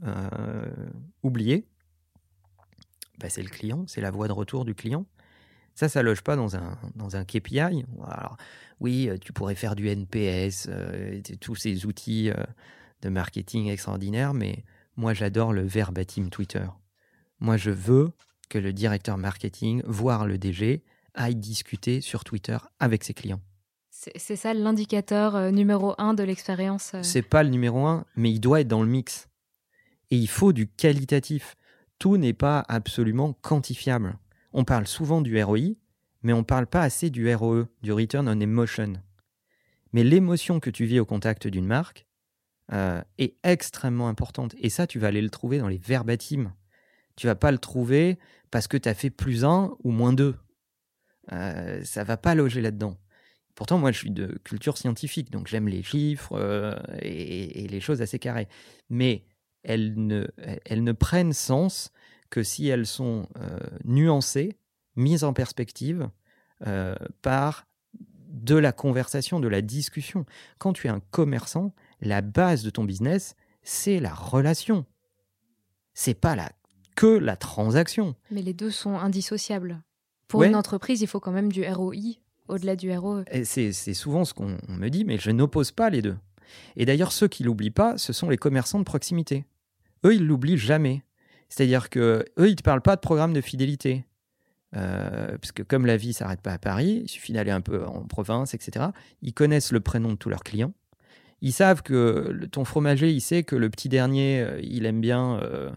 euh, oublié, bah, c'est le client, c'est la voie de retour du client. Ça, ça loge pas dans un, dans un K P I. Alors, oui, tu pourrais faire du N P S, euh, tous ces outils euh, de marketing extraordinaires, mais moi, j'adore le verbatim Twitter. Moi, je veux que le directeur marketing, voire le D G, aille discuter sur Twitter avec ses clients. C'est, c'est ça l'indicateur euh, numéro un de l'expérience euh... C'est pas le numéro un, mais il doit être dans le mix. Et il faut du qualitatif. Tout n'est pas absolument quantifiable. On parle souvent du R O I, mais on ne parle pas assez du R O E, du Return on Emotion. Mais l'émotion que tu vis au contact d'une marque euh, est extrêmement importante. Et ça, tu vas aller le trouver dans les verbatims. Tu ne vas pas le trouver parce que tu as fait plus un ou moins deux. Euh, ça ne va pas loger là-dedans. Pourtant, moi, je suis de culture scientifique, donc j'aime les chiffres euh, et, et les choses assez carrées. Mais elles ne, elles ne prennent sens que si elles sont euh, nuancées, mises en perspective euh, par de la conversation, de la discussion. Quand tu es un commerçant, la base de ton business, c'est la relation. C'est pas la, que la transaction. Mais les deux sont indissociables. Pour ouais. une entreprise, il faut quand même du R O I au-delà du R O E. Et c'est, c'est souvent ce qu'on me dit, mais je n'oppose pas les deux. Et d'ailleurs, ceux qui ne l'oublient pas, ce sont les commerçants de proximité. Eux, ils ne l'oublient jamais. C'est-à-dire qu'eux, ils ne te parlent pas de programme de fidélité. Euh, parce que comme la vie ne s'arrête pas à Paris, il suffit d'aller un peu en province, et cetera. Ils connaissent le prénom de tous leurs clients. Ils savent que le, ton fromager, il sait que le petit dernier, euh, il aime bien, euh,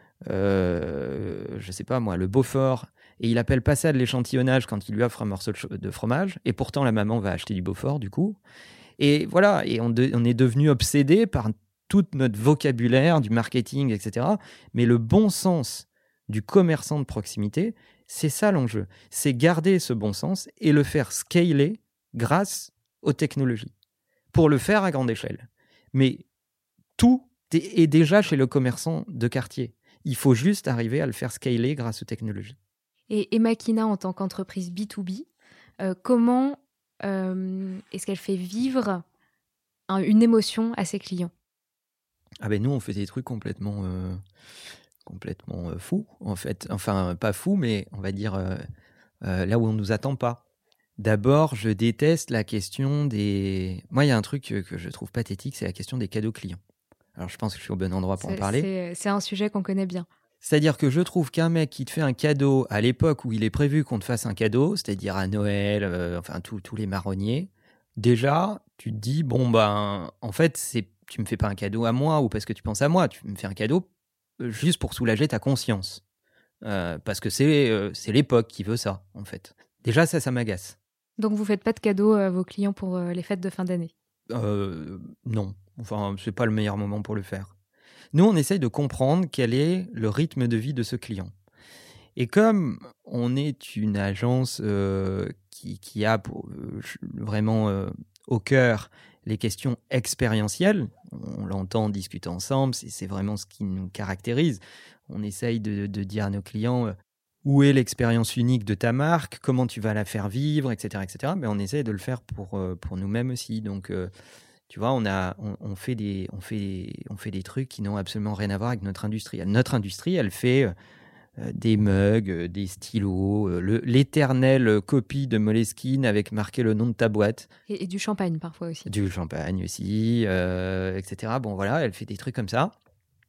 euh, je ne sais pas moi, le Beaufort. Et il appelle pas ça de l'échantillonnage quand il lui offre un morceau de fromage. Et pourtant, la maman va acheter du Beaufort, du coup. Et voilà, et on, de, on est devenu obsédé par tout notre vocabulaire, du marketing, et cetera. Mais le bon sens du commerçant de proximité, c'est ça l'enjeu. C'est garder ce bon sens et le faire scaler grâce aux technologies. Pour le faire à grande échelle. Mais tout est déjà chez le commerçant de quartier. Il faut juste arriver à le faire scaler grâce aux technologies. Et Emakina, en tant qu'entreprise B deux B, euh, comment euh, est-ce qu'elle fait vivre un, une émotion à ses clients ? Ah ben nous, on fait des trucs complètement, euh, complètement euh, fous, en fait. Enfin, pas fous, mais on va dire euh, euh, là où on ne nous attend pas. D'abord, je déteste la question des... Moi, il y a un truc que, que je trouve pathétique, c'est la question des cadeaux clients. Alors, je pense que je suis au bon endroit pour c'est, en parler. C'est, c'est un sujet qu'on connaît bien. C'est-à-dire que je trouve qu'un mec qui te fait un cadeau à l'époque où il est prévu qu'on te fasse un cadeau, c'est-à-dire à Noël, euh, enfin tous tous les marronniers, déjà, tu te dis, bon, ben, en fait, c'est, tu me fais pas un cadeau à moi ou parce que tu penses à moi, tu me fais un cadeau juste pour soulager ta conscience. Euh, parce que c'est, euh, c'est l'époque qui veut ça, en fait. Déjà, ça, ça m'agace. Donc, vous faites pas de cadeaux à vos clients pour euh, les fêtes de fin d'année ? euh, Non. Enfin, c'est pas le meilleur moment pour le faire. Nous, on essaye de comprendre quel est le rythme de vie de ce client. Et comme on est une agence euh, qui, qui a pour, euh, vraiment euh, au cœur les questions expérientielles, on l'entend discuter ensemble, c'est, c'est vraiment ce qui nous caractérise. On essaye de, de dire à nos clients euh, où est l'expérience unique de ta marque, comment tu vas la faire vivre, et cetera, et cetera. Mais on essaye de le faire pour, euh, pour nous-mêmes aussi. Donc, euh, tu vois, on, a, on, on, fait des, on, fait des, on fait des trucs qui n'ont absolument rien à voir avec notre industrie. Notre industrie, elle fait euh, des mugs, euh, des stylos, euh, le, l'éternelle copie de Moleskine avec marqué le nom de ta boîte. Et, et du champagne parfois aussi. Du champagne aussi, euh, et cetera. Bon, voilà, elle fait des trucs comme ça.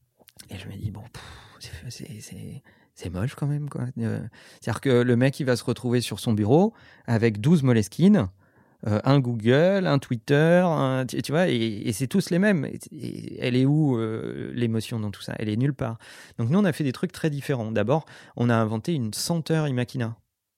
Et je me dis, bon, pff, c'est, c'est, c'est moche quand même, quoi. Euh, c'est-à-dire que le mec, il va se retrouver sur son bureau avec douze Moleskine. Euh, un Google, un Twitter, un, tu, tu vois, et, et c'est tous les mêmes. Et, et elle est où euh, l'émotion dans tout ça ? Elle est nulle part. Donc nous, on a fait des trucs très différents. D'abord, on a inventé une senteur Emakina.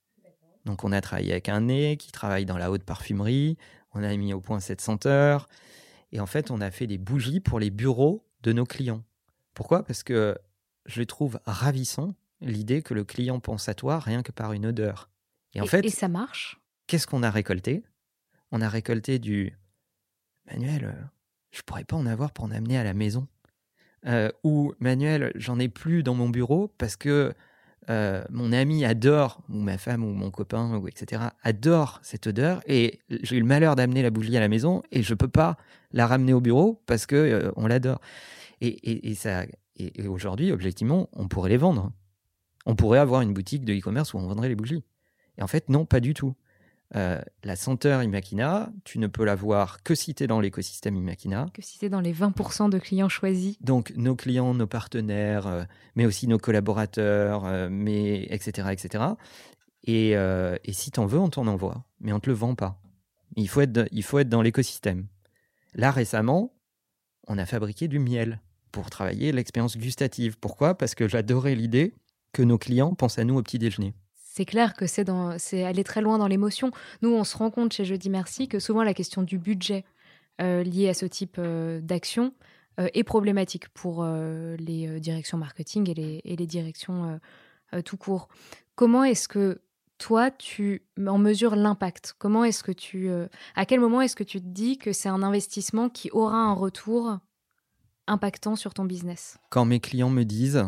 Donc on a travaillé avec un nez qui travaille dans la haute parfumerie. On a mis au point cette senteur. Et en fait, on a fait des bougies pour les bureaux de nos clients. Pourquoi ? Parce que je trouve ravissant l'idée que le client pense à toi rien que par une odeur. Et en et, fait, et ça marche ? Qu'est-ce qu'on a récolté ? On a récolté du Manuel, euh, je pourrais pas en avoir pour en amener à la maison. Euh, ou Manuel, j'en ai plus dans mon bureau parce que euh, mon ami adore, ou ma femme, ou mon copain, ou et cetera, adore cette odeur et j'ai eu le malheur d'amener la bougie à la maison et je peux pas la ramener au bureau parce que euh, on l'adore. Et, et, et, ça, et, et aujourd'hui, objectivement, on pourrait les vendre. On pourrait avoir une boutique de e-commerce où on vendrait les bougies. Et en fait, non, pas du tout. Euh, la senteur Imakina, tu ne peux la voir que si tu es dans l'écosystème Imakina. Que si tu es dans les vingt pour cent de clients choisis. Donc, nos clients, nos partenaires, euh, mais aussi nos collaborateurs, euh, mais, et cetera, et cetera. Et, euh, et si tu en veux, on t'en envoie. Mais on ne te le vend pas. Il faut être, il faut être dans l'écosystème. Là, récemment, on a fabriqué du miel pour travailler l'expérience gustative. Pourquoi ? Parce que j'adorais l'idée que nos clients pensent à nous au petit déjeuner. C'est clair que c'est, dans, c'est aller très loin dans l'émotion. Nous, on se rend compte chez Jeudi Merci que souvent la question du budget euh, lié à ce type euh, d'action euh, est problématique pour euh, les euh, directions marketing et les, et les directions euh, euh, tout court. Comment est-ce que toi, tu en mesures l'impact ? Comment est-ce que tu, euh, à quel moment est-ce que tu te dis que c'est un investissement qui aura un retour impactant sur ton business ? Quand mes clients me disent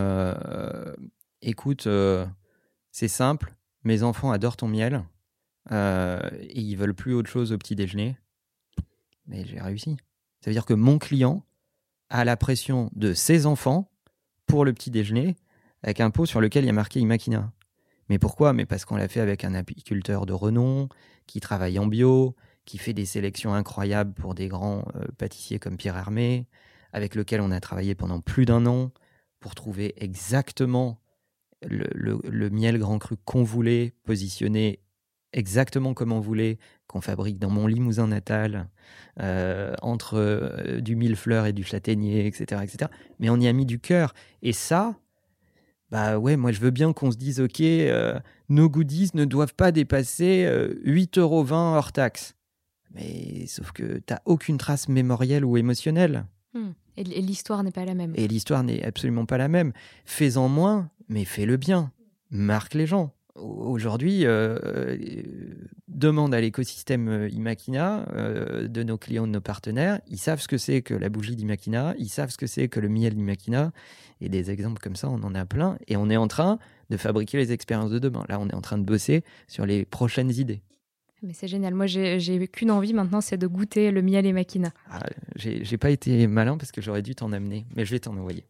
euh, « Écoute, euh, c'est simple, mes enfants adorent ton miel euh, et ils veulent plus autre chose au petit déjeuner. » Mais j'ai réussi. Ça veut dire que mon client a la pression de ses enfants pour le petit déjeuner avec un pot sur lequel il y a marqué Imakina. Mais pourquoi ? Mais parce qu'on l'a fait avec un apiculteur de renom qui travaille en bio, qui fait des sélections incroyables pour des grands euh, pâtissiers comme Pierre Hermé, avec lequel on a travaillé pendant plus d'un an pour trouver exactement le, le, le miel grand cru qu'on voulait, positionné exactement comme on voulait, qu'on fabrique dans mon Limousin natal, euh, entre euh, du millefleur et du châtaignier, et cetera, et cetera. Mais on y a mis du cœur. Et ça, bah ouais, moi je veux bien qu'on se dise, ok, euh, nos goodies ne doivent pas dépasser euh, huit euros vingt hors taxe. Mais sauf que t'as aucune trace mémorielle ou émotionnelle. Mmh. Et l'histoire n'est pas la même. Et l'histoire n'est absolument pas la même. Fais-en moins, mais fais-le bien. Marque les gens. Aujourd'hui, euh, euh, demande à l'écosystème Imakina, euh, de nos clients, de nos partenaires, ils savent ce que c'est que la bougie d'Imakina, ils savent ce que c'est que le miel d'Imakina, et des exemples comme ça, on en a plein, et on est en train de fabriquer les expériences de demain. Là, on est en train de bosser sur les prochaines idées. Mais c'est génial. Moi, j'ai, j'ai qu'une envie maintenant, c'est de goûter le miel Imakina. Ah, j'ai, j'ai pas été malin parce que j'aurais dû t'en amener, mais je vais t'en envoyer.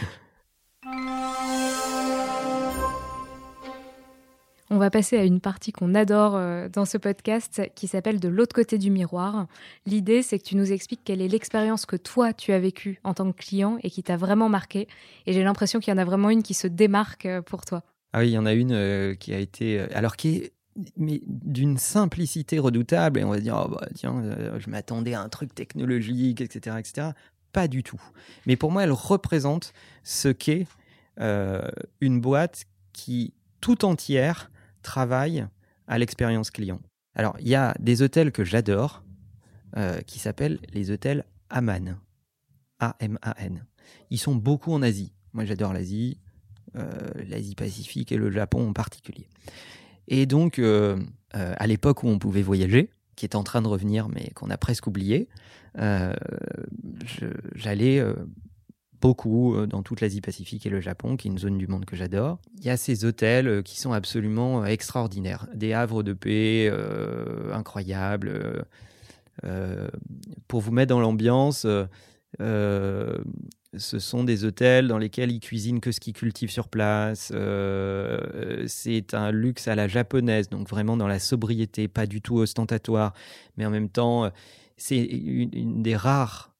On va passer à une partie qu'on adore euh, dans ce podcast qui s'appelle « De l'autre côté du miroir ». L'idée, c'est que tu nous expliques quelle est l'expérience que toi, tu as vécue en tant que client et qui t'a vraiment marqué. Et j'ai l'impression qu'il y en a vraiment une qui se démarque euh, pour toi. Ah oui, il y en a une euh, qui a été... Euh, alors qui est mais d'une simplicité redoutable. Et on va se dire, oh bah, tiens, euh, je m'attendais à un truc technologique, et cetera, et cetera. Pas du tout. Mais pour moi, elle représente ce qu'est euh, une boîte qui, tout entière, travaille à l'expérience client. Alors, il y a des hôtels que j'adore, euh, qui s'appellent les hôtels Aman. A M A N. Ils sont beaucoup en Asie. Moi, j'adore l'Asie, euh, l'Asie-Pacifique et le Japon en particulier. Et donc, euh, euh, à l'époque où on pouvait voyager, qui est en train de revenir, mais qu'on a presque oublié, euh, je, j'allais... Euh, beaucoup dans toute l'Asie-Pacifique et le Japon, qui est une zone du monde que j'adore. Il y a ces hôtels qui sont absolument extraordinaires, des havres de paix euh, incroyables. Euh, pour vous mettre dans l'ambiance, euh, ce sont des hôtels dans lesquels ils cuisinent que ce qu'ils cultivent sur place. Euh, c'est un luxe à la japonaise, donc vraiment dans la sobriété, pas du tout ostentatoire, mais en même temps, c'est une, une des rares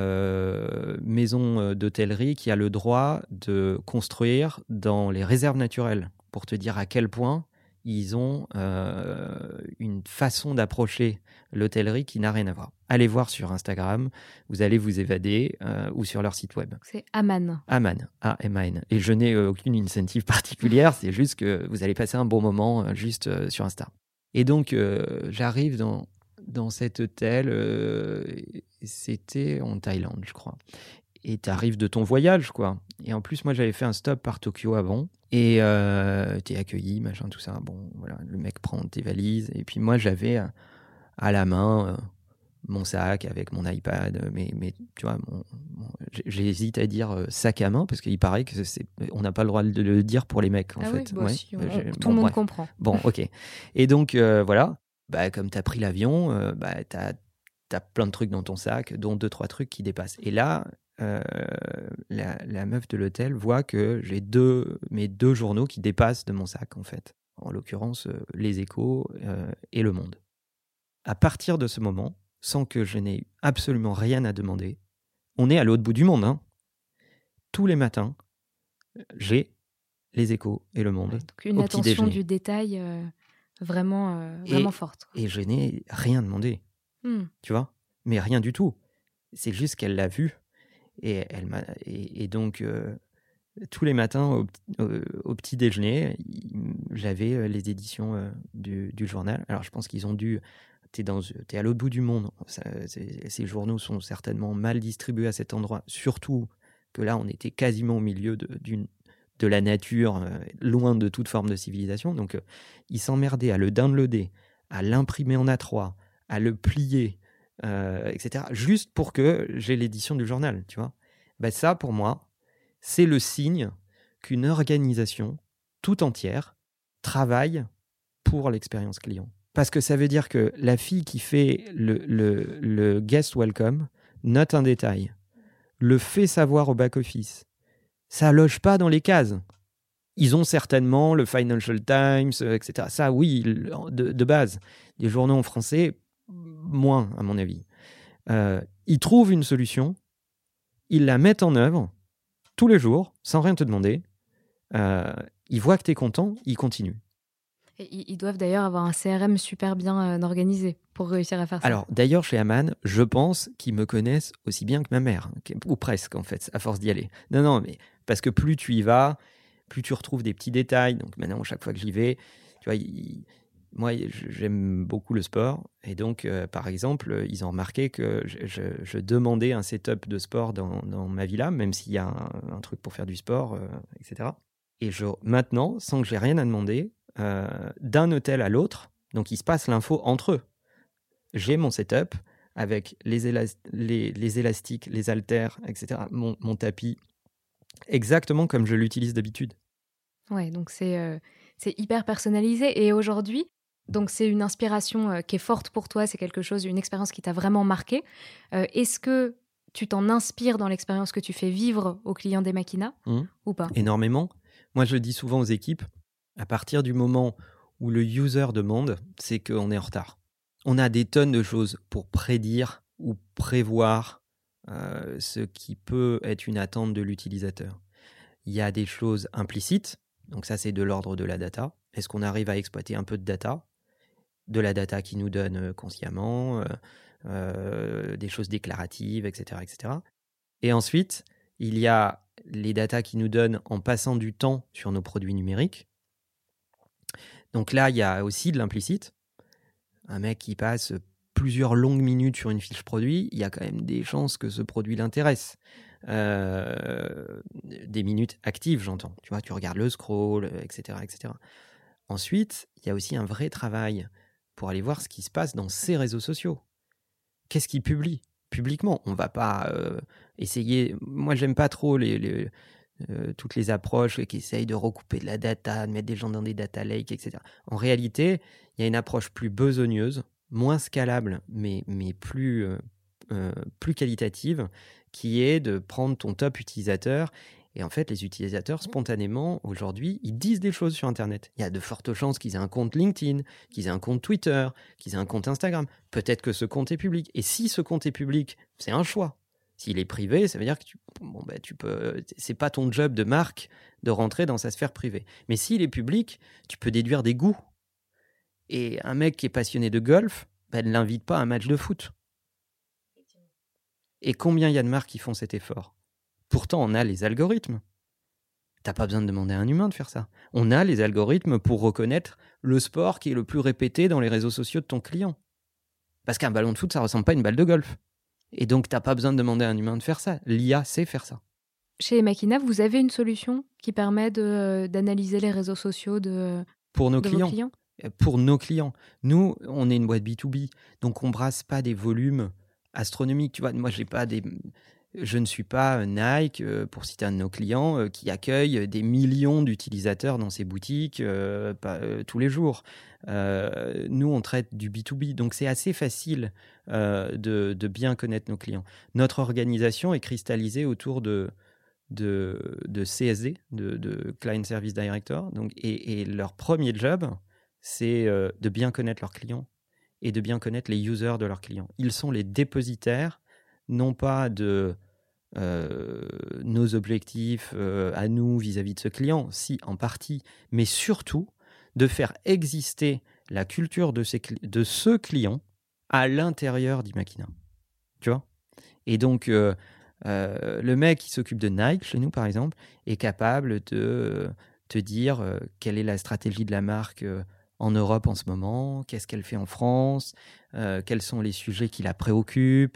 Euh, maison d'hôtellerie qui a le droit de construire dans les réserves naturelles, pour te dire à quel point ils ont euh, une façon d'approcher l'hôtellerie qui n'a rien à voir. Allez voir sur Instagram, vous allez vous évader, euh, ou sur leur site web. C'est Aman. Aman, A M A N. Et je n'ai euh, aucune incentive particulière, c'est juste que vous allez passer un bon moment euh, juste euh, sur Insta. Et donc, euh, j'arrive dans... dans cet hôtel, euh, c'était en Thaïlande, je crois. Et tu arrives de ton voyage, quoi. Et en plus, moi, j'avais fait un stop par Tokyo avant. Et euh, t'es accueilli, machin, tout ça. Bon, voilà, le mec prend tes valises. Et puis moi, j'avais à la main euh, mon sac avec mon iPad. Mais, mais tu vois, mon, mon, j'hésite à dire euh, sac à main parce qu'il paraît que c'est, on n'a pas le droit de le dire pour les mecs, en ah fait. Oui, bah ouais. si, on, euh, tout bon, le monde bref. comprend. Bon, ok. Et donc, euh, voilà. Bah, comme tu as pris l'avion, euh, bah, tu as plein de trucs dans ton sac, dont deux, trois trucs qui dépassent. Et là, euh, la, la meuf de l'hôtel voit que j'ai deux, mes deux journaux qui dépassent de mon sac, en fait. en l'occurrence euh, Les Échos euh, et Le Monde. À partir de ce moment, sans que je n'ai absolument rien à demander, on est à l'autre bout du monde. Hein. Tous les matins, j'ai Les Échos et Le Monde. Ouais, donc une au petit attention déjeuner. du détail euh, vraiment, euh, vraiment et, forte. Et je n'ai rien demandé, Hmm. tu vois, mais rien du tout. C'est juste qu'elle l'a vu. Et, elle m'a, et, et donc, euh, tous les matins, au, au, au petit déjeuner, il, j'avais les éditions euh, du, du journal. Alors, je pense qu'ils ont dû... T'es, dans, t'es à l'autre bout du monde. Ça, ces journaux sont certainement mal distribués à cet endroit. Surtout que là, on était quasiment au milieu de, d'une, de la nature, euh, loin de toute forme de civilisation. Donc, euh, ils s'emmerdaient à le downloader, à l'imprimer en A trois, à le plier, euh, et cetera. Juste pour que j'ai l'édition du journal, tu vois. Ben ça, pour moi, c'est le signe qu'une organisation tout entière travaille pour l'expérience client. Parce que ça veut dire que la fille qui fait le, le, le guest welcome note un détail, le fait savoir au back-office. Ça loge pas dans les cases. Ils ont certainement le Financial Times, et cetera. Ça, oui, de, de base. Les journaux en français, moins, à mon avis. Euh, ils trouvent une solution, ils la mettent en œuvre tous les jours, sans rien te demander. Euh, ils voient que tu es content, ils continuent. Et ils doivent d'ailleurs avoir un C R M super bien euh, organisé pour réussir à faire ça. Alors, d'ailleurs, chez Aman, je pense qu'ils me connaissent aussi bien que ma mère, ou presque, en fait, à force d'y aller. Non, non, mais parce que plus tu y vas, plus tu retrouves des petits détails. Donc maintenant, chaque fois que j'y vais, tu vois, il... moi, j'aime beaucoup le sport. Et donc, euh, par exemple, ils ont remarqué que je, je, je demandais un setup de sport dans, dans ma villa, même s'il y a un, un truc pour faire du sport, euh, et cetera. Et je, maintenant, sans que j'ai rien à demander, euh, d'un hôtel à l'autre, donc il se passe l'info entre eux. J'ai mon setup avec les, élas- les, les élastiques, les haltères, et cetera, mon, mon tapis, exactement comme je l'utilise d'habitude. Ouais, donc c'est, euh, c'est hyper personnalisé. Et aujourd'hui, donc c'est une inspiration euh, qui est forte pour toi, c'est quelque chose, une expérience qui t'a vraiment marqué. Euh, est-ce que tu t'en inspires dans l'expérience que tu fais vivre aux clients d'Emakina mmh. ou pas ? Énormément. Moi, je le dis souvent aux équipes, à partir du moment où le user demande, c'est qu'on est en retard. On a des tonnes de choses pour prédire ou prévoir euh, ce qui peut être une attente de l'utilisateur. Il y a des choses implicites, donc ça c'est de l'ordre de la data. Est-ce qu'on arrive à exploiter un peu de data ? De la data qui nous donne consciemment, euh, euh, des choses déclaratives, et cetera, et cetera. Et ensuite, il y a les datas qui nous donnent en passant du temps sur nos produits numériques. Donc là, il y a aussi de l'implicite. Un mec qui passe plusieurs longues minutes sur une fiche produit, il y a quand même des chances que ce produit l'intéresse. Euh, des minutes actives, j'entends. Tu vois, tu regardes le scroll, et cetera, et cetera. Ensuite, il y a aussi un vrai travail pour aller voir ce qui se passe dans ces réseaux sociaux. Qu'est-ce qu'ils publient publiquement ? On ne va pas euh, essayer... Moi, j'aime pas trop les, les, euh, toutes les approches qui essayent de recouper de la data, de mettre des gens dans des data lakes, et cetera. En réalité, il y a une approche plus besogneuse, moins scalable, mais, mais plus, euh, euh, plus qualitative, qui est de prendre ton top utilisateur. Et en fait, les utilisateurs, spontanément, aujourd'hui, ils disent des choses sur Internet. Il y a de fortes chances qu'ils aient un compte LinkedIn, qu'ils aient un compte Twitter, qu'ils aient un compte Instagram. Peut-être que ce compte est public. Et si ce compte est public, c'est un choix. S'il est privé, ça veut dire que tu, bon, bah, tu peux, c'est pas ton job de marque de rentrer dans sa sphère privée. Mais s'il est public, tu peux déduire des goûts. Et un mec qui est passionné de golf, bah, ne l'invite pas à un match de foot. Et combien il y a de marques qui font cet effort ? Pourtant, on a les algorithmes. T'as pas besoin de demander à un humain de faire ça. On a les algorithmes pour reconnaître le sport qui est le plus répété dans les réseaux sociaux de ton client. Parce qu'un ballon de foot, ça ressemble pas à une balle de golf. Et donc, t'as pas besoin de demander à un humain de faire ça. L'I A sait faire ça. Chez Emakina, vous avez une solution qui permet de, d'analyser les réseaux sociaux de, pour nos de clients. vos clients ? Pour nos clients. Nous, on est une boîte B deux B, donc on brasse pas des volumes astronomiques. Tu vois, moi, j'ai pas des... Je ne suis pas Nike, euh, pour citer un de nos clients, euh, qui accueille des millions d'utilisateurs dans ses boutiques euh, pas, euh, tous les jours. Euh, nous, on traite du B deux B, donc c'est assez facile euh, de, de bien connaître nos clients. Notre organisation est cristallisée autour de, de, de C S D, de, de Client Service Director. Donc, et, et leur premier job, c'est euh, de bien connaître leurs clients et de bien connaître les users de leurs clients. Ils sont les dépositaires, non pas de euh, nos objectifs euh, à nous vis-à-vis de ce client, si en partie, mais surtout de faire exister la culture de, ces, de ce client à l'intérieur d'Imakina. Tu vois ? Et donc, euh, euh, le mec qui s'occupe de Nike, chez nous par exemple, est capable de euh, te dire euh, quelle est la stratégie de la marque euh, en Europe en ce moment, qu'est-ce qu'elle fait en France, euh, quels sont les sujets qui la préoccupent.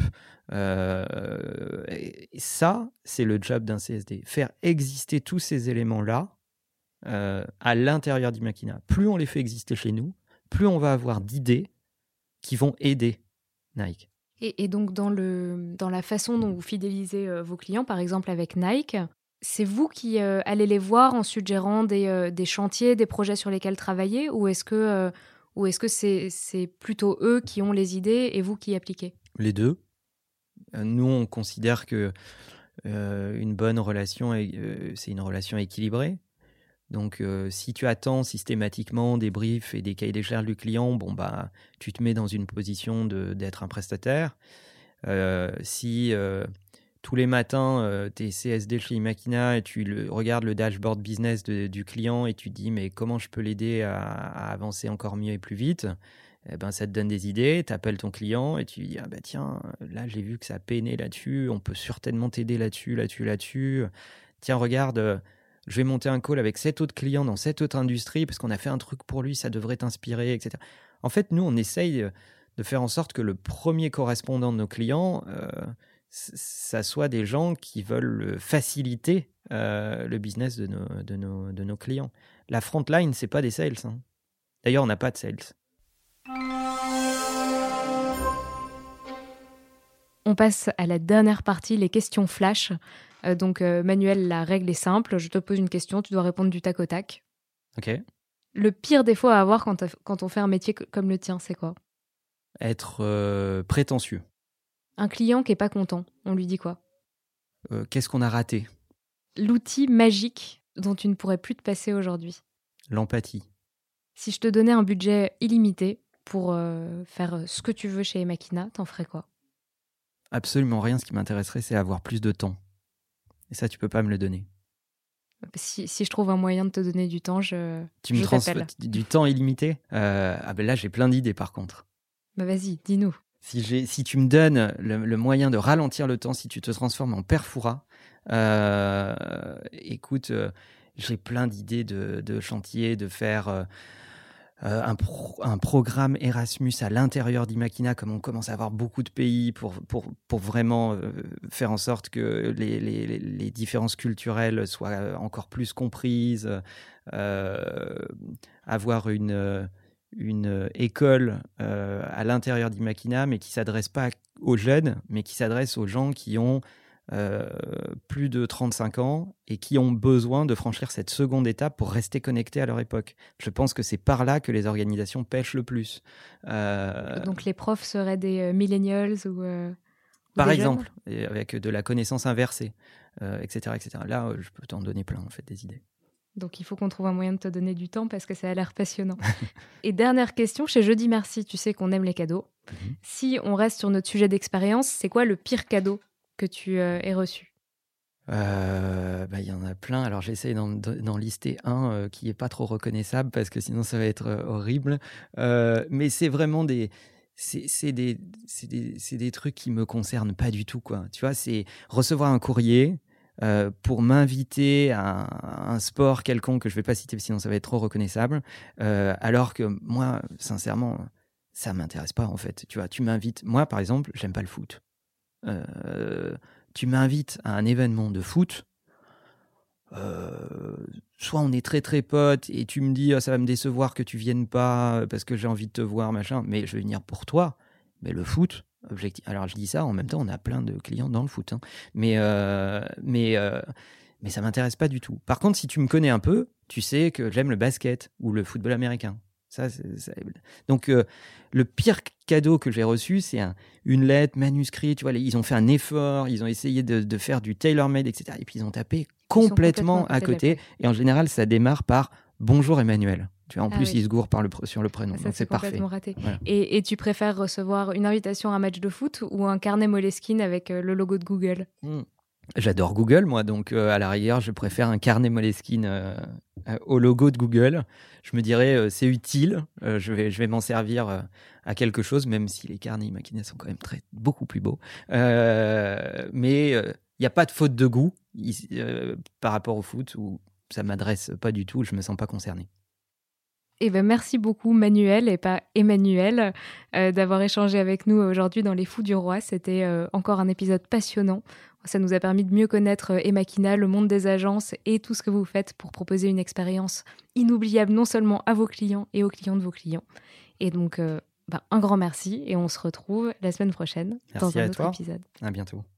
Euh, et ça, c'est le job d'un C S D. Faire exister tous ces éléments-là euh, à l'intérieur d'Imakina. Plus on les fait exister chez nous, plus on va avoir d'idées qui vont aider Nike. Et, et donc, dans, le, dans la façon dont vous fidélisez euh, vos clients, par exemple avec Nike, c'est vous qui euh, allez les voir en suggérant des, euh, des chantiers, des projets sur lesquels travailler, ou est-ce que, euh, ou est-ce que c'est, c'est plutôt eux qui ont les idées et vous qui appliquez ? Les deux. Nous, on considère que euh, une bonne relation, euh, c'est une relation équilibrée. Donc, euh, si tu attends systématiquement des briefs et des cahiers des charges du client, bon bah, tu te mets dans une position de, d'être un prestataire. Euh, si euh, tous les matins, euh, tu es C S D chez Imakina et tu le, regardes le dashboard business de, du client et tu te dis mais comment je peux l'aider à, à avancer encore mieux et plus vite, eh ben, ça te donne des idées, tu appelles ton client et tu lui dis ah bah tiens, là j'ai vu que ça a peiné là-dessus, on peut certainement t'aider là-dessus, là-dessus, là-dessus. Tiens, regarde, euh, je vais monter un call avec cet autre client dans cette autre industrie parce qu'on a fait un truc pour lui, ça devrait t'inspirer, et cetera. En fait, nous, on essaye de faire en sorte que le premier correspondant de nos clients, euh, ça soit des gens qui veulent faciliter euh, le business de nos, de, nos, de nos clients. La frontline, c'est pas des sales. Hein. D'ailleurs, on n'a pas de sales. On passe à la dernière partie, les questions flash. Euh, donc, euh, Manuel, la règle est simple. Je te pose une question, tu dois répondre du tac au tac. Ok. Le pire défaut à avoir quand, quand on fait un métier comme le tien, c'est quoi ? Être euh, prétentieux. Un client qui n'est pas content, on lui dit quoi ? Euh, qu'est-ce qu'on a raté ? L'outil magique dont tu ne pourrais plus te passer aujourd'hui. L'empathie. Si je te donnais un budget illimité pour euh, faire ce que tu veux chez Emakina, t'en ferais quoi ? Absolument rien. Ce qui m'intéresserait, c'est avoir plus de temps. Et ça, tu peux pas me le donner. Si, si je trouve un moyen de te donner du temps, je, tu me je transfères du temps illimité. euh, Ah ben là, j'ai plein d'idées par contre. Bah vas-y, dis-nous. Si, j'ai, si tu me donnes le, le moyen de ralentir le temps, si tu te transformes en père Fouras, euh, écoute, euh, j'ai plein d'idées de, de chantier, de faire euh, un, pro, un programme Erasmus à l'intérieur d'Imakina, comme on commence à avoir beaucoup de pays pour, pour, pour vraiment euh, faire en sorte que les, les, les différences culturelles soient encore plus comprises, euh, avoir une... une école euh, à l'intérieur d'Imakina, mais qui ne s'adresse pas aux jeunes, mais qui s'adresse aux gens qui ont euh, plus de trente-cinq ans et qui ont besoin de franchir cette seconde étape pour rester connectés à leur époque. Je pense que c'est par là que les organisations pêchent le plus. Euh... Donc les profs seraient des euh, millennials ou, euh, ou Par des exemple, jeunes ? et avec de la connaissance inversée, euh, et cetera, et cetera. Là, je peux t'en donner plein, en fait, des idées. Donc il faut qu'on trouve un moyen de te donner du temps parce que ça a l'air passionnant. Et dernière question, chez Jeudi Merci, tu sais qu'on aime les cadeaux. Mm-hmm. Si on reste sur notre sujet d'expérience, c'est quoi le pire cadeau que tu euh, aies reçu ? Euh, bah, y en a plein. Alors j'essaye d'en, d'en lister un euh, qui est pas trop reconnaissable parce que sinon ça va être euh, horrible. Euh, mais c'est vraiment des, c'est, c'est des, c'est des, c'est des trucs qui me concernent pas du tout, quoi. Tu vois, c'est recevoir un courrier. Euh, pour m'inviter à un, à un sport quelconque que je ne vais pas citer, sinon ça va être trop reconnaissable, euh, alors que moi, sincèrement, ça ne m'intéresse pas, en fait. Tu vois, tu m'invites... Moi, par exemple, j'aime pas le foot. Euh, tu m'invites à un événement de foot, euh, soit on est très très potes et tu me dis oh, ça va me décevoir que tu viennes pas parce que j'ai envie de te voir, machin, mais je vais venir pour toi. Mais le foot... Objectif. Alors je dis ça, en même temps on a plein de clients dans le foot, hein. mais, euh, mais, euh, mais ça ne m'intéresse pas du tout. Par contre, si tu me connais un peu, tu sais que j'aime le basket ou le football américain. Ça, c'est, ça... Donc, euh, le pire cadeau que j'ai reçu, c'est un, une lettre manuscrite. Tu vois, ils ont fait un effort, ils ont essayé de, de faire du tailor-made, et cetera. Et puis, ils ont tapé complètement, complètement à côté. Et en général, ça démarre par « Bonjour Emmanuel ». Tu vois, en ah plus, oui. ils se gourent par le, sur le prénom. Ça, donc, c'est, c'est parfait. Raté. Voilà. Et, et tu préfères recevoir une invitation à un match de foot ou un carnet Moleskine avec euh, le logo de Google ? mmh. J'adore Google, moi, donc euh, à la rigueur, je préfère un carnet Moleskine euh, euh, au logo de Google. Je me dirais, euh, c'est utile, euh, je, vais, je vais m'en servir euh, à quelque chose, même si les carnets Imakina sont quand même très, beaucoup plus beaux. Euh, mais il euh, n'y a pas de faute de goût ici, euh, par rapport au foot, où ça ne m'adresse pas du tout, je ne me sens pas concerné. Eh ben, merci beaucoup Manuel et pas Emmanuel euh, d'avoir échangé avec nous aujourd'hui dans Les Fous du Roi. C'était euh, encore un épisode passionnant. Ça nous a permis de mieux connaître euh, Emakina, le monde des agences et tout ce que vous faites pour proposer une expérience inoubliable non seulement à vos clients et aux clients de vos clients. Et donc, euh, bah, un grand merci et on se retrouve la semaine prochaine merci dans un à autre toi. épisode. À bientôt.